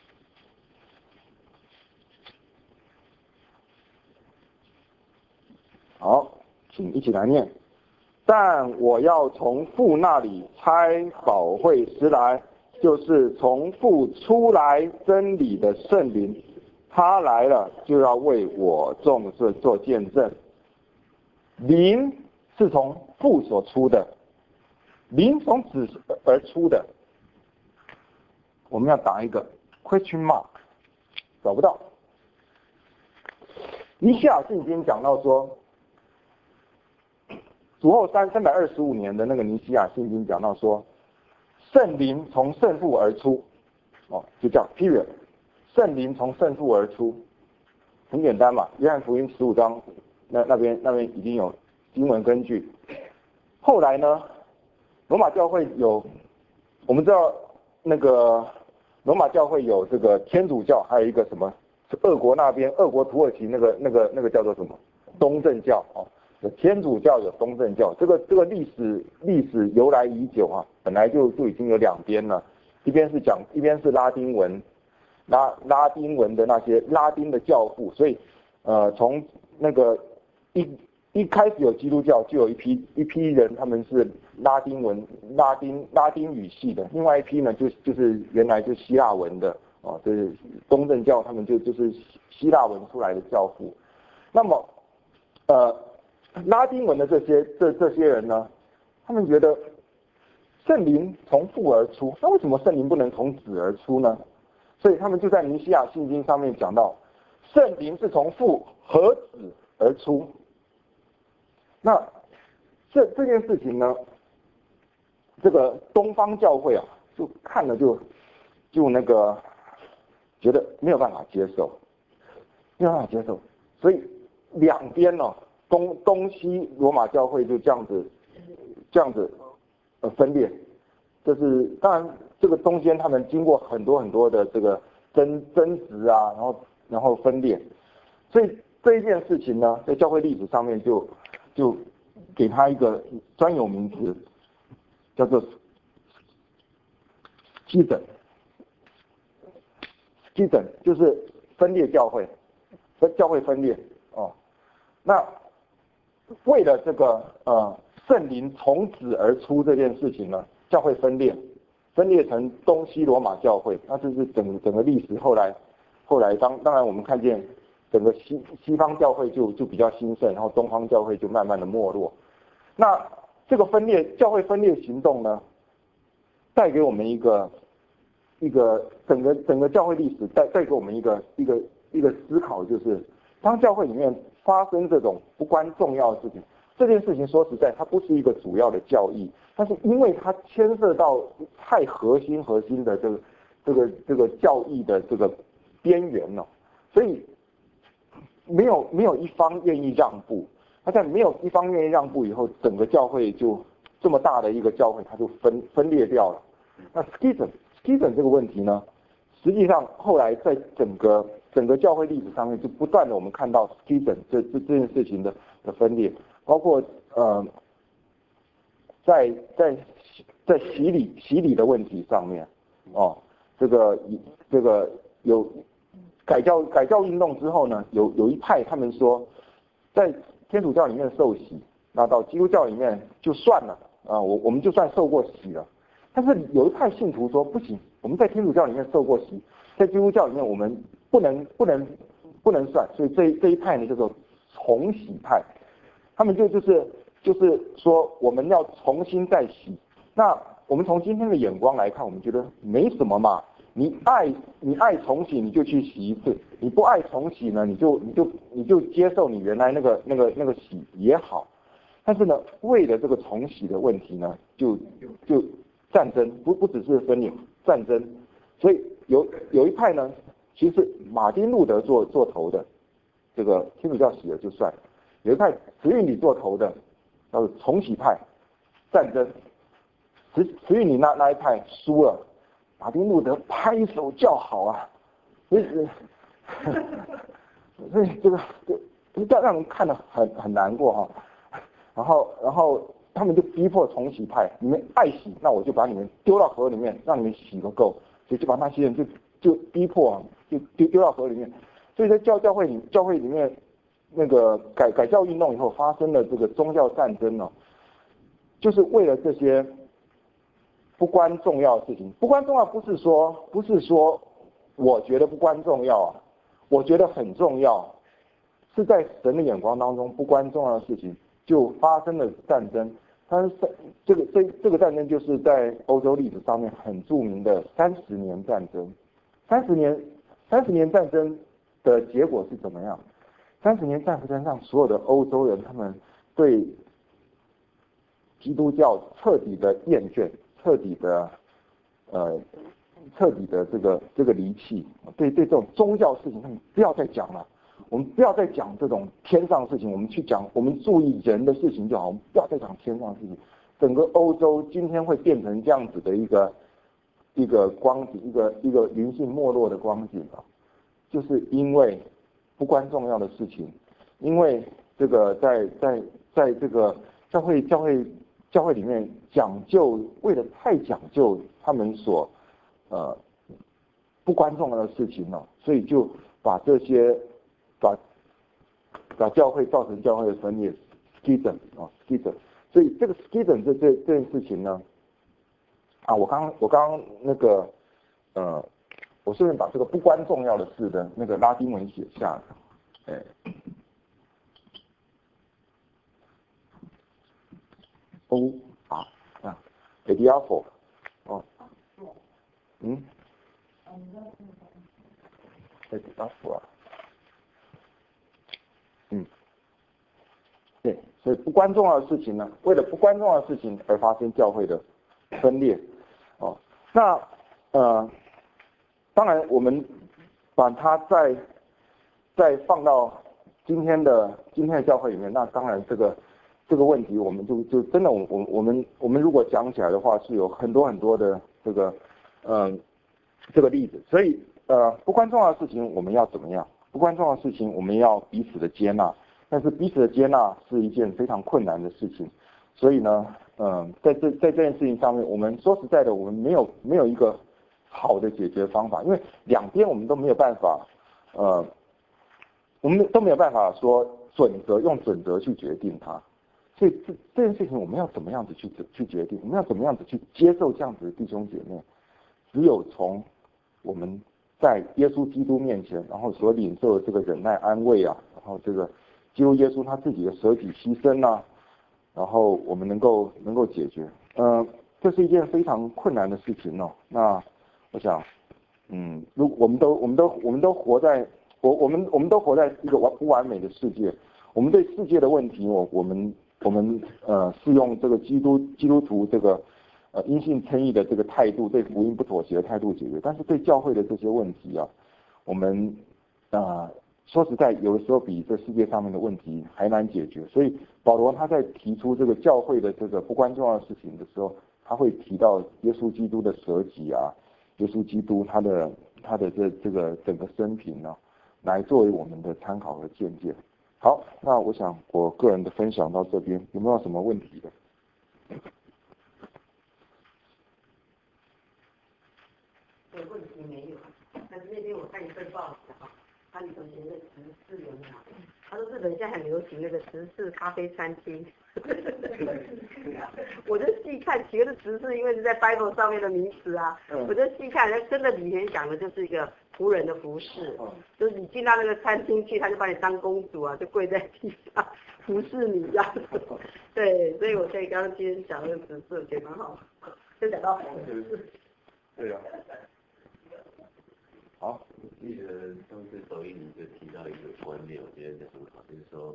好，请一起来念。但我要从父那里差保惠师来，就是从父出来真理的圣灵。他来了，就要为我众事做见证。灵是从父所出的，灵从子而出的。我们要打一个 question mark， 找不到。尼西亚圣经讲到说，主后325年的那个尼西亚圣经讲到说，圣灵从圣父而出，哦，就叫 period。圣灵从圣父而出，很简单嘛。约翰福音15章那边已经有经文根据。后来呢，罗马教会我们知道那个罗马教会有这个天主教，还有一个什么俄国土耳其那个叫做什么东正教哦。有天主教有东正教，这个历史由来已久啊，本来就已经有两边了，一边是拉丁文。拉丁文的那些拉丁的教父，所以从那个一开始有基督教，就有一批人，他们是拉丁语系的，另外一批呢就是原来就希腊文的哦，就是东正教，他们就是希腊文出来的教父。那么拉丁文的这些人呢，他们觉得圣灵从父而出，那为什么圣灵不能从子而出呢？所以他们就在尼西亚信经上面讲到，圣灵是从父和子而出。那这件事情呢，这个东方教会啊，就看了就那个觉得没有办法接受，所以两边呢，东西罗马教会就这样子分裂。就是当然这个中间他们经过很多的这个争执啊，然后分裂，所以这一件事情呢，在教会历史上面就给他一个专有名词，叫做schism，就是分裂教会分裂哦。那为了这个圣灵从子而出这件事情呢，教会分裂成东西罗马教会，那这是整个历史。后来当然我们看见整个西方教会就比较兴盛，然后东方教会就慢慢的没落。那这个教会分裂行动呢，带给我们一个整个教会历史带给我们一个思考，就是当教会里面发生这种不关重要的事情，这件事情说实在它不是一个主要的教义，但是因为它牵涉到太核心的这个教义的这个边缘了，所以没有一方愿意让步。那在没有一方愿意让步以后，整个教会就这么大的一个教会，它就分裂掉了。那 schism 这个问题呢，实际上后来在整个教会历史上面，就不断的我们看到 schism 这件事情的分裂，包括在洗礼的问题上面，这个有改教运动之后呢，有一派他们说，在天主教里面受洗，那到基督教里面就算了我们就算受过洗了。但是有一派信徒说不行，我们在天主教里面受过洗，在基督教里面我们不能算，所以这一派呢叫做重洗派，他们就是说我们要重新再洗。那我们从今天的眼光来看，我们觉得没什么嘛，你爱重洗你就去洗一次，你不爱重洗呢，你就接受你原来那个洗也好。但是呢，为了这个重洗的问题呢，就战争，不只是分裂，战争。所以有一派呢，其实马丁路德做头的，这个天主教洗了就算了；有一派慈运理做头的，叫做重洗派，战争。慈运理那一派输了，马丁路德拍手叫好啊，所以这个就让人看得很难过哈。然后他们就逼迫重洗派，你们爱洗，那我就把你们丢到河里面，让你们洗个够，所以就把那些人就逼迫就丢到河里面。所以在教会里面那个改教运动以后发生了这个宗教战争呢，就是为了这些不关重要的事情。不关重要不是说我觉得不关重要我觉得很重要，是在神的眼光当中不关重要的事情就发生了战争。但是这个战争就是在欧洲历史上面很著名的30年战争。30年战争的结果是怎么样？30年战争让所有的欧洲人他们对基督教彻底的厌倦，彻底的这个离弃，对这种宗教事情他们不要再讲了。我们不要再讲这种天上的事情，我们注意人的事情就好，我们不要再讲天上的事情。整个欧洲今天会变成这样子的一个光景，一个灵性没落的光景就是因为不关重要的事情，因为这个在这个教会里面讲究，为了太讲究他们所不关重要的事情所以就把这些把教会造成教会的分裂 schism。 所以这个 schism 这件事情呢我刚那个我顺便把这个不关重要的事的那个拉丁文写下来ediaphore ediaphore对，所以不关重要的事情呢，为了不关重要的事情而发生教会的分裂那当然我们把它再放到今天的教会里面，那当然这个问题我们就真的我们如果讲起来的话，是有很多的这个例子。所以不关重要的事情我们要怎么样？不关重要的事情我们要彼此的接纳，但是彼此的接纳是一件非常困难的事情。所以呢在这件事情上面，我们说实在的，我们没有一个好的解决方法，因为两边我们都没有办法说用准则去决定它。所以这件事情我们要怎么样子去决定？我们要怎么样子去接受这样子的弟兄姐妹？只有从我们在耶稣基督面前，然后所领受的这个忍耐安慰然后这个基督耶稣他自己的舍己牺牲然后我们能够解决。这是一件非常困难的事情那我想如果我们都活在一个不完美的世界，我们对世界的问题我们是用这个基督徒这个因信称义的这个态度，对福音不妥协的态度解决。但是对教会的这些问题我们说实在，有的时候比这世界上面的问题还难解决。所以保罗他在提出这个教会的这个不关重要的事情的时候，他会提到耶稣基督的舍己啊，耶稣基督他的这个整个生平呢，来作为我们的参考和见解。好，那我想我个人的分享到这边，有没有什么问题的？ 问题没有，但是那天我看一份报纸啊，它里头写那个时事有没有？他说日本现在很流行那个时事咖啡餐厅，我就细看，其实时事因为是在 Bible 上面的名词啊，我就细看，真的里面讲的就是一个仆人的服饰，就是你进到那个餐厅去，他就把你当公主啊，就跪在地上服侍你这样子。对，所以我可以刚刚今天讲那个时事，我觉得蛮好，就讲到时事。 对啊。好， 记得上次抖音你就提到一个观念，我觉得很好，就是说，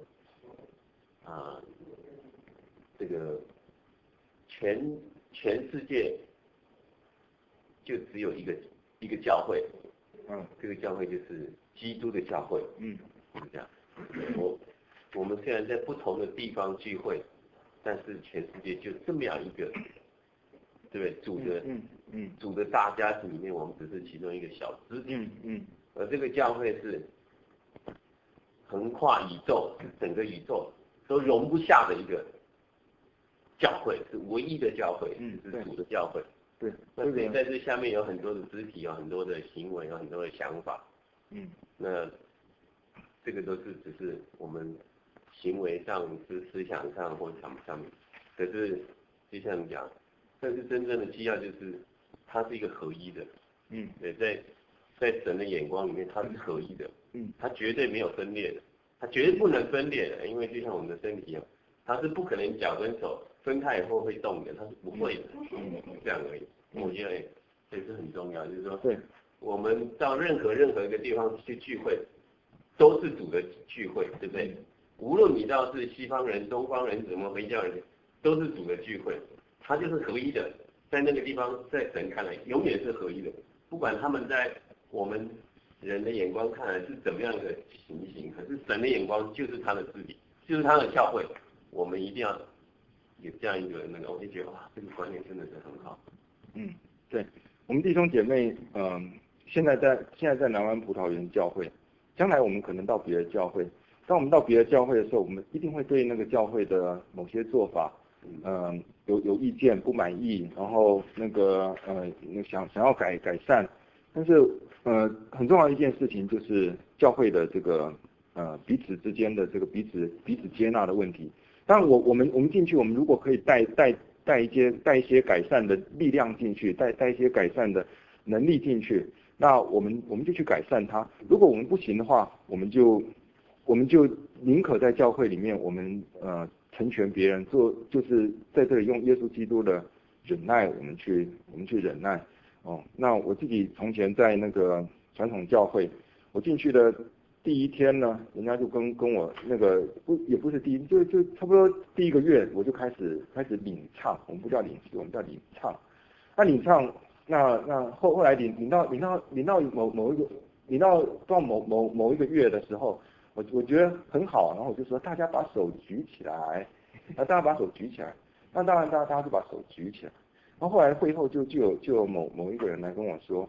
这个全世界就只有一个教会，这个教会就是基督的教会，是这样。我们虽然在不同的地方聚会，但是全世界就这么样一个，对不对？主的大家庭里面，我们只是其中一个小支体，而这个教会是横跨宇宙，整个宇宙都容不下的一个教会，是唯一的教会，是主的教会。 对， 那所以在这下面有很多的肢体，有很多的行为，有很多的想法，那这个都是只是我们行为上、思想上或什么上面，可是就像你讲，但是真正的基要就是它是一个合一的，对，在神的眼光里面，它是合一的，它绝对没有分裂的，它绝对不能分裂的，因为就像我们的身体一样，它是不可能脚跟手分开以后会动的，它是不会的，这样而已。我觉得这是很重要，就是说，我们到任何一个地方去聚会，都是主的聚会，对不对？无论你到是西方人、东方人、什么回教人，都是主的聚会，它就是合一的。在那个地方，在神看来，永远是合一的。不管他们在我们人的眼光看来是怎么样的情形，可是神的眼光就是他的肢体，就是他的教会。我们一定要有这样一个那个，我就觉得哇，这个观念真的是很好。 对，我们弟兄姐妹，现在在南湾葡萄园教会，将来我们可能到别的教会。当我们到别的教会的时候，我们一定会对那个教会的某些做法，有意见不满意，然后那个想要改善，但是很重要的一件事情就是教会的这个彼此之间的这个彼此接纳的问题。当然我们进去，我们如果可以带一些改善的力量进去，带一些改善的能力进去，那我们就去改善它。如果我们不行的话，我们就宁可在教会里面，我们成全别人，就是在这里用耶稣基督的忍耐，我们去忍耐。那我自己从前在那个传统教会，我进去的第一天呢，人家就跟我那个也不是第一，就差不多第一个月，我就开始领唱，我们不叫领诗，我们叫领唱。那领唱，那后来领到某一个，领到某一个月的时候，我觉得很好，然后我就说大家把手举起来，大家把手举起来，那当然大家就把手举起来。然后后来会后就有某一个人来跟我说，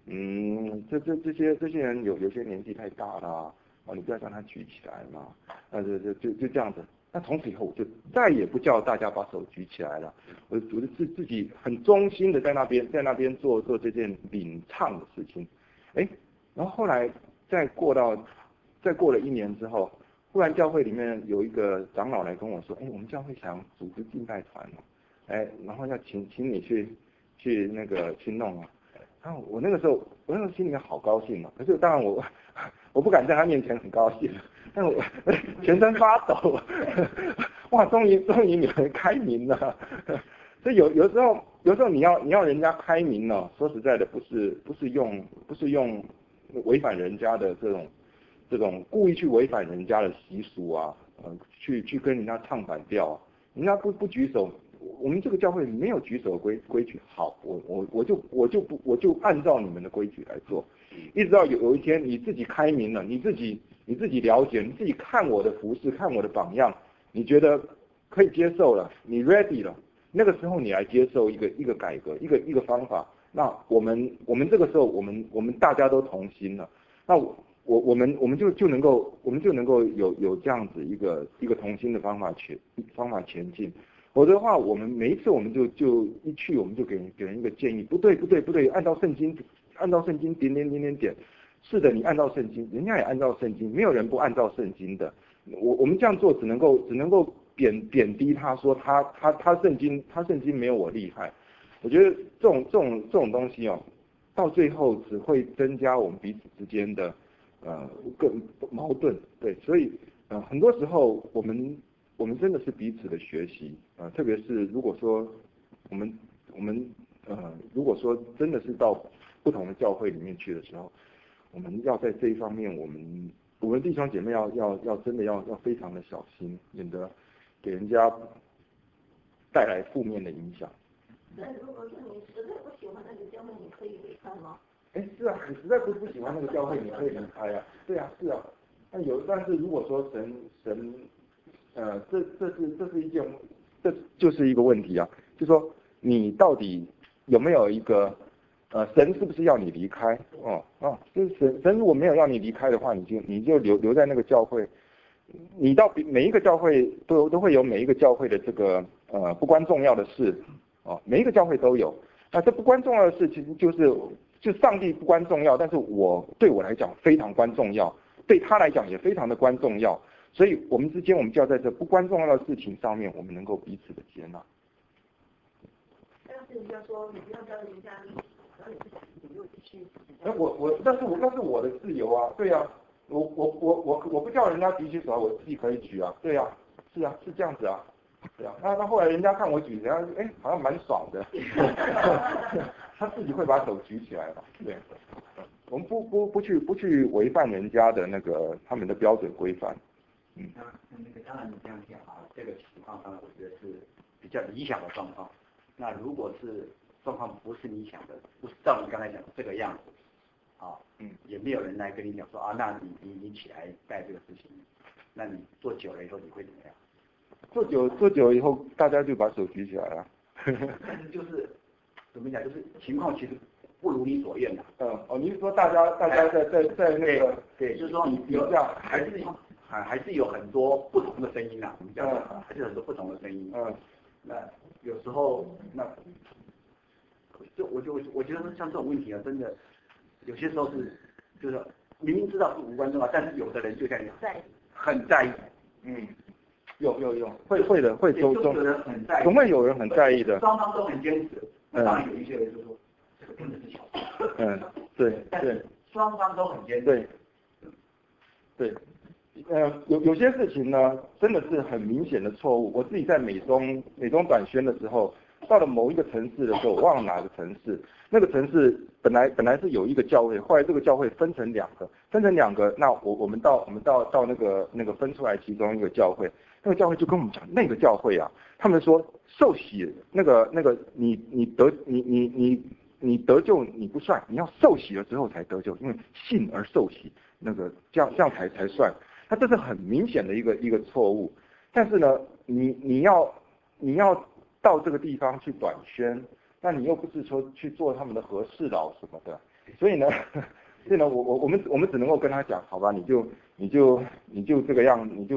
这些人有些年纪太大了，你不要让他举起来嘛，就这样子。那从此以后我就再也不叫大家把手举起来了，我就自己很忠心的在那边做这件领唱的事情。然后后来再过了1年之后，忽然教会里面有一个长老来跟我说，我们教会想组织敬拜团然后要请你去那个去弄啊。然后我那个时候心里面好高兴可是当然我不敢在他面前很高兴，但我全身发抖，哇，终于你们开明了。所以有时候你要人家开明了，说实在的，不是用违反人家的这种故意去违反人家的习俗啊，去跟人家唱反调啊，人家不举手。我们这个教会没有举手规矩，好，我就按照你们的规矩来做，一直到有一天你自己开明了，你自己你自己了解，你自己看我的服事，看我的榜样，你觉得可以接受了，你 ready 了，那个时候你来接受一个改革，一个方法。那我们这个时候我们大家都同心了，那我们就能够有这样子一个同心的方法前进。否则的话，我们每一次我们就一去我们就给人一个建议，不对，按照圣经点。是的，你按照圣经，人家也按照圣经，没有人不按照圣经的。我们这样做只能够贬低他，说他圣经没有我厉害。我觉得这种东西哦，到最后只会增加我们彼此之间的更矛盾。对，所以很多时候我们真的是彼此的学习特别是如果说我们如果说真的是到不同的教会里面去的时候，我们要在这一方面，我们弟兄姐妹要真的要非常的小心，免得给人家带来负面的影响。 那如果是你实在不喜欢那个教会，你可以离开吗？ 是啊，你实在不喜欢那个教会，你可以离开啊。对啊，是啊。但是如果说神这就是一个问题啊，就说你到底有没有一个神是不是要你离开？就是神如果没有要你离开的话，你就留在那个教会。你到每一个教会都会有每一个教会的这个不关重要的事每一个教会都有。那这不关重要的事，其实就上帝不关重要，但是对我来讲非常关重要，对他来讲也非常的关重要。所以我们之间，我们就要在这不关重要的事情上面，我们能够彼此的接纳。 但是人家说你不要叫人家，然后你又去。 但是我的自由啊，对啊，我不叫人家举起手，我自己可以举啊，对啊，是啊，是这样子啊，对啊。那后来人家看我举，人家好像蛮爽的，他自己会把手举起来嘛，对。我们不去违反人家的那个他们的标准规范。 当然你这样讲这个情况上我觉得是比较理想的状况。那如果是状况不是理想的，不是照你刚才讲的这个样子也没有人来跟你讲说那你起来带这个事情，那你做久了以后你会怎么样？ 做久以后，大家就把手举起来了。 但是就是怎么讲，就是情况其实不如你所愿的。 你是说大家在那个对，就是说你有这样还是有很多不同的声音我们讲还是很多不同的声音。那有时候我觉得像这种问题真的有些时候就是明明知道是无关重要，但是有的人就像你很在意。 有会的，会总会有人很在意的。 双方都很坚持，当然有一些人就说这个真的是小事。 对。 但是双方都很坚持。 对。有些事情呢，真的是很明显的错误。我自己在美中短宣的时候，到了某一个城市的时候，我忘了哪个城市。那个城市本来是有一个教会，后来这个教会分成两个。那我们到那个分出来其中一个教会，那个教会就跟我们讲，那个教会他们说受洗那个你得救你不算，你要受洗了之后才得救，因为信而受洗，那个这样才算。那这是很明显的一个错误。但是呢，你要到这个地方去短宣，那你又不是说去做他们的和事佬什么的，所以呢，我们只能够跟他讲，好吧，你就这个样，你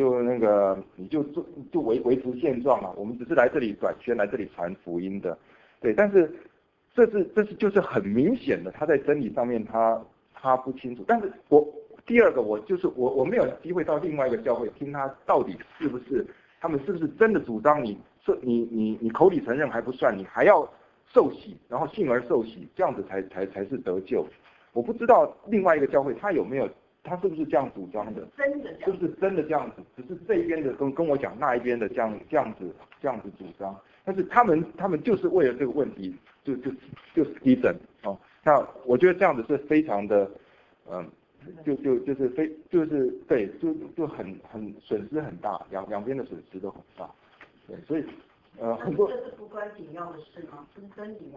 就维持现状我们只是来这里短宣，来这里传福音的，对。但是这就是很明显的，他在真理上面他不清楚。但是第二个我没有机会到另外一个教会听他到底他们是不是真的主张你口里承认还不算，你还要受洗，然后信而受洗，这样子才是得救。我不知道另外一个教会他是不是这样主张的，是不是真的这样子，只是这一边的跟我讲那一边的这样子主张，但是他们就是为了这个问题就Stephen那我觉得这样子是非常的就很损失很大，两边的损失都很大，对，所以很多。 这是不关紧要的事吗？这是真理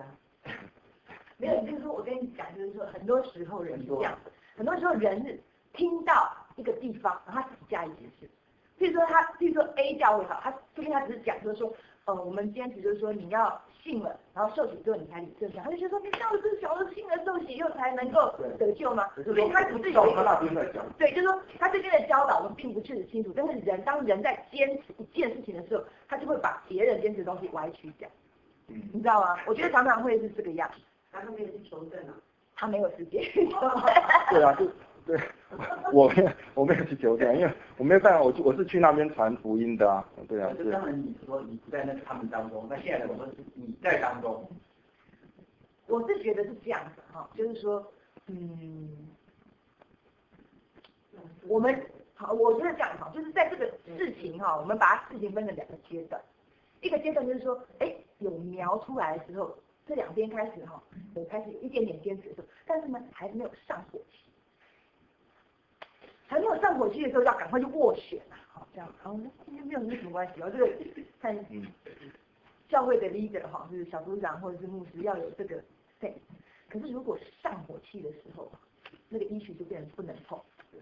没有，就是说我跟你讲，就是说很多时候人是这样，很多时候人听到一个地方，然后他只加以解释。譬如说 A 教会好，他这边他只是讲就是说，我们坚持就是说你要信了，然后受洗之后你才领圣餐，他就觉得说你这样子小的信了受洗以后才能够得救吗？所以他只是有一个对，就是说他这边的教导我们并不是很清楚，但是当人在坚持一件事情的时候，他就会把别人坚持的东西歪曲掉，你知道吗？我觉得常常会是这个样子。 他没有去求证啊， 他没有时间。 对啊，对，我没有去求证，因为我没有办法，我是去那边传福音的啊，对啊。 就当然你说你不在那他们当中，那现在我说是你在当中。 我是觉得是这样子哈，就是说，我们好，我觉得这样哈，就是在这个事情哈，我们把它事情分成两个阶段，一个阶段就是说，有苗出来的时候。这两边开始开始有一点点坚持的时候，但是呢还没有上火气，还没有上火气的时候要赶快去斡旋啊，好这样，没有什么关系哦，这个看教会的 leader 哈，就是小组长或者是牧师要有这个 sense， 可是如果上火气的时候，那个issue就变成不能碰。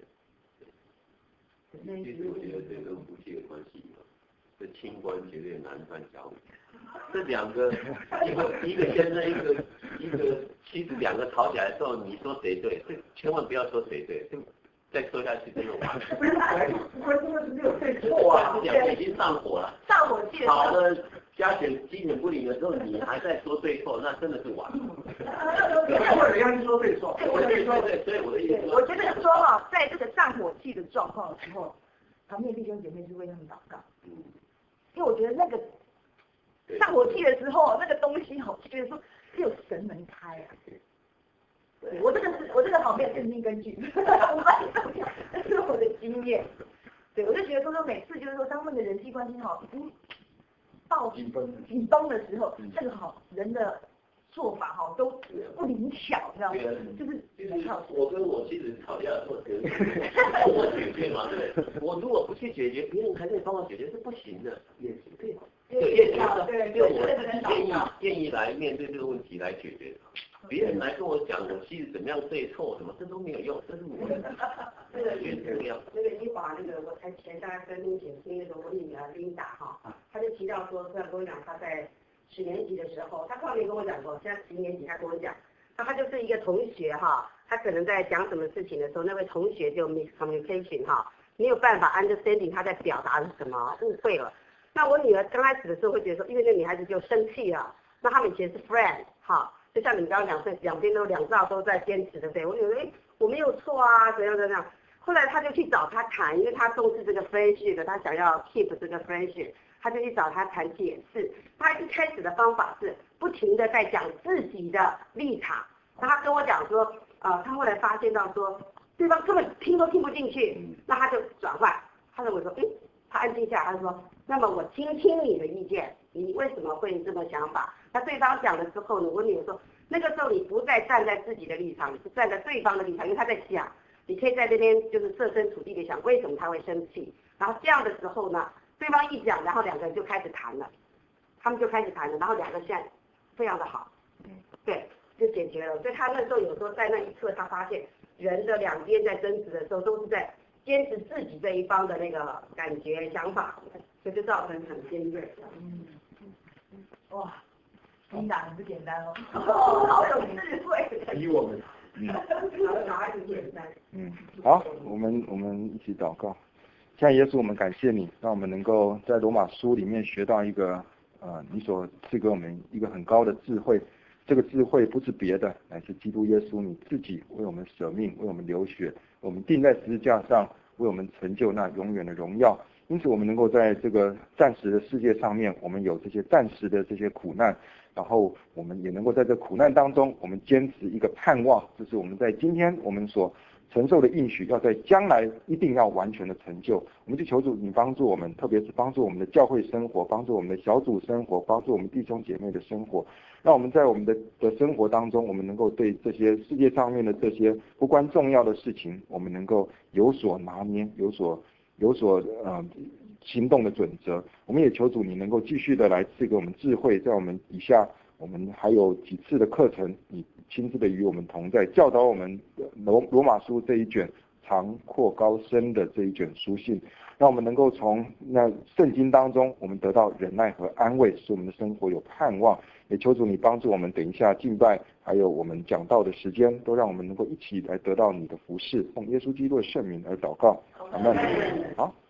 其实我觉得这跟夫妻有关系嘛，这清官绝对难断家务。这两个，一个先生，一个妻子，两个吵起来的时候，你说谁对？这千万不要说谁对，再说下去真的完了。 没有对错啊， 两个已经上火了， 上火气吵的加减鸡犬不宁的时候，你还在说对错，那真的是完了。 会有人说对错， 对，所以我的意思， 我觉得说哈，在这个上火气的状况的时候，旁边弟兄姐妹是为他们祷告。因为我觉得那个。上火气的时候，那个东西觉得说只有神能开啊。对，我这个好没有圣经根据，这是我的经验。对，我就觉得说每次就是说，当那个人际关系到紧绷的时候，这个人的做法都不灵巧，知道吗？就是我跟我妻子吵架的时候，我解决嘛，对不对？我如果不去解决，别人还可以帮我解决是不行的，也是对。对，我愿意来面对这个问题来解决。别人来跟我讲我妻子怎么样对错什么，这都没有用，这是我的。 那个一华我才前大概跟你姐听那个我女儿琳达她就提到说，跟我讲她在10年级的时候，她后面跟我讲过，现在10年级她跟我讲，那她就是一个同学她可能在讲什么事情的时候，那位同学就 miscommunication 没有办法 understanding 她在表达的是什么，误会了。那我女儿刚开始的时候会觉得说，因为那女孩子就生气了，那他们以前是 friend 就像你刚刚讲，两边两造都在坚持，对不对？我觉得我没有错啊，怎样。后来他就去找他谈，因为他重视这个 friendship， 他想要 keep 这个 friendship， 他就去找他谈解释。他一开始的方法是不停的在讲自己的立场，那他跟我讲说，他后来发现到说，对方根本听都听不进去，那他就转换，他认为说，他安静下来，他说，那么我听听你的意见，你为什么会这么想法？那对方讲了之后呢，我女儿说，那个时候你不再站在自己的立场，你是站在对方的立场，因为他在想，你可以在这边就是设身处地的想，为什么他会生气？然后这样的时候呢，对方一讲，然后两个人就开始谈了，然后两个现在非常的好，对，就解决了。所以他那时候有时候在那一刻，他发现人的两边在争执的时候，都是在坚持自己这一方的那个感觉想法，所以就造成很尖锐。 哇，琳达很不简单哦，好有智慧。 比我们。 好，我们一起祷告。现在耶稣，我们感谢你，让我们能够在罗马书里面学到一个你所赐给我们一个很高的智慧。这个智慧不是别的，乃是基督耶稣你自己为我们舍命，为我们流血，我们钉在十字架上，为我们成就那永远的荣耀。因此我们能够在这个暂时的世界上面，我们有这些暂时的这些苦难，然后我们也能够在这苦难当中，我们坚持一个盼望，就是我们在今天我们所承受的应许，要在将来一定要完全的成就。我们就求主你帮助我们，特别是帮助我们的教会生活，帮助我们的小组生活，帮助我们弟兄姐妹的生活，让我们在我们的生活当中，我们能够对这些世界上面的这些不关重要的事情，我们能够有所拿捏，有所行动的准则。我们也求主你能够继续的来赐给我们智慧，在我们以下我们还有几次的课程，你亲自的与我们同在，教导我们罗马书这一卷长阔高深的这一卷书信，让我们能够从那圣经当中，我们得到忍耐和安慰，使我们的生活有盼望。也求主你帮助我们，等一下敬拜，还有我们讲道的时间，都让我们能够一起来得到你的服事。奉耶稣基督的圣名而祷告，阿们。好。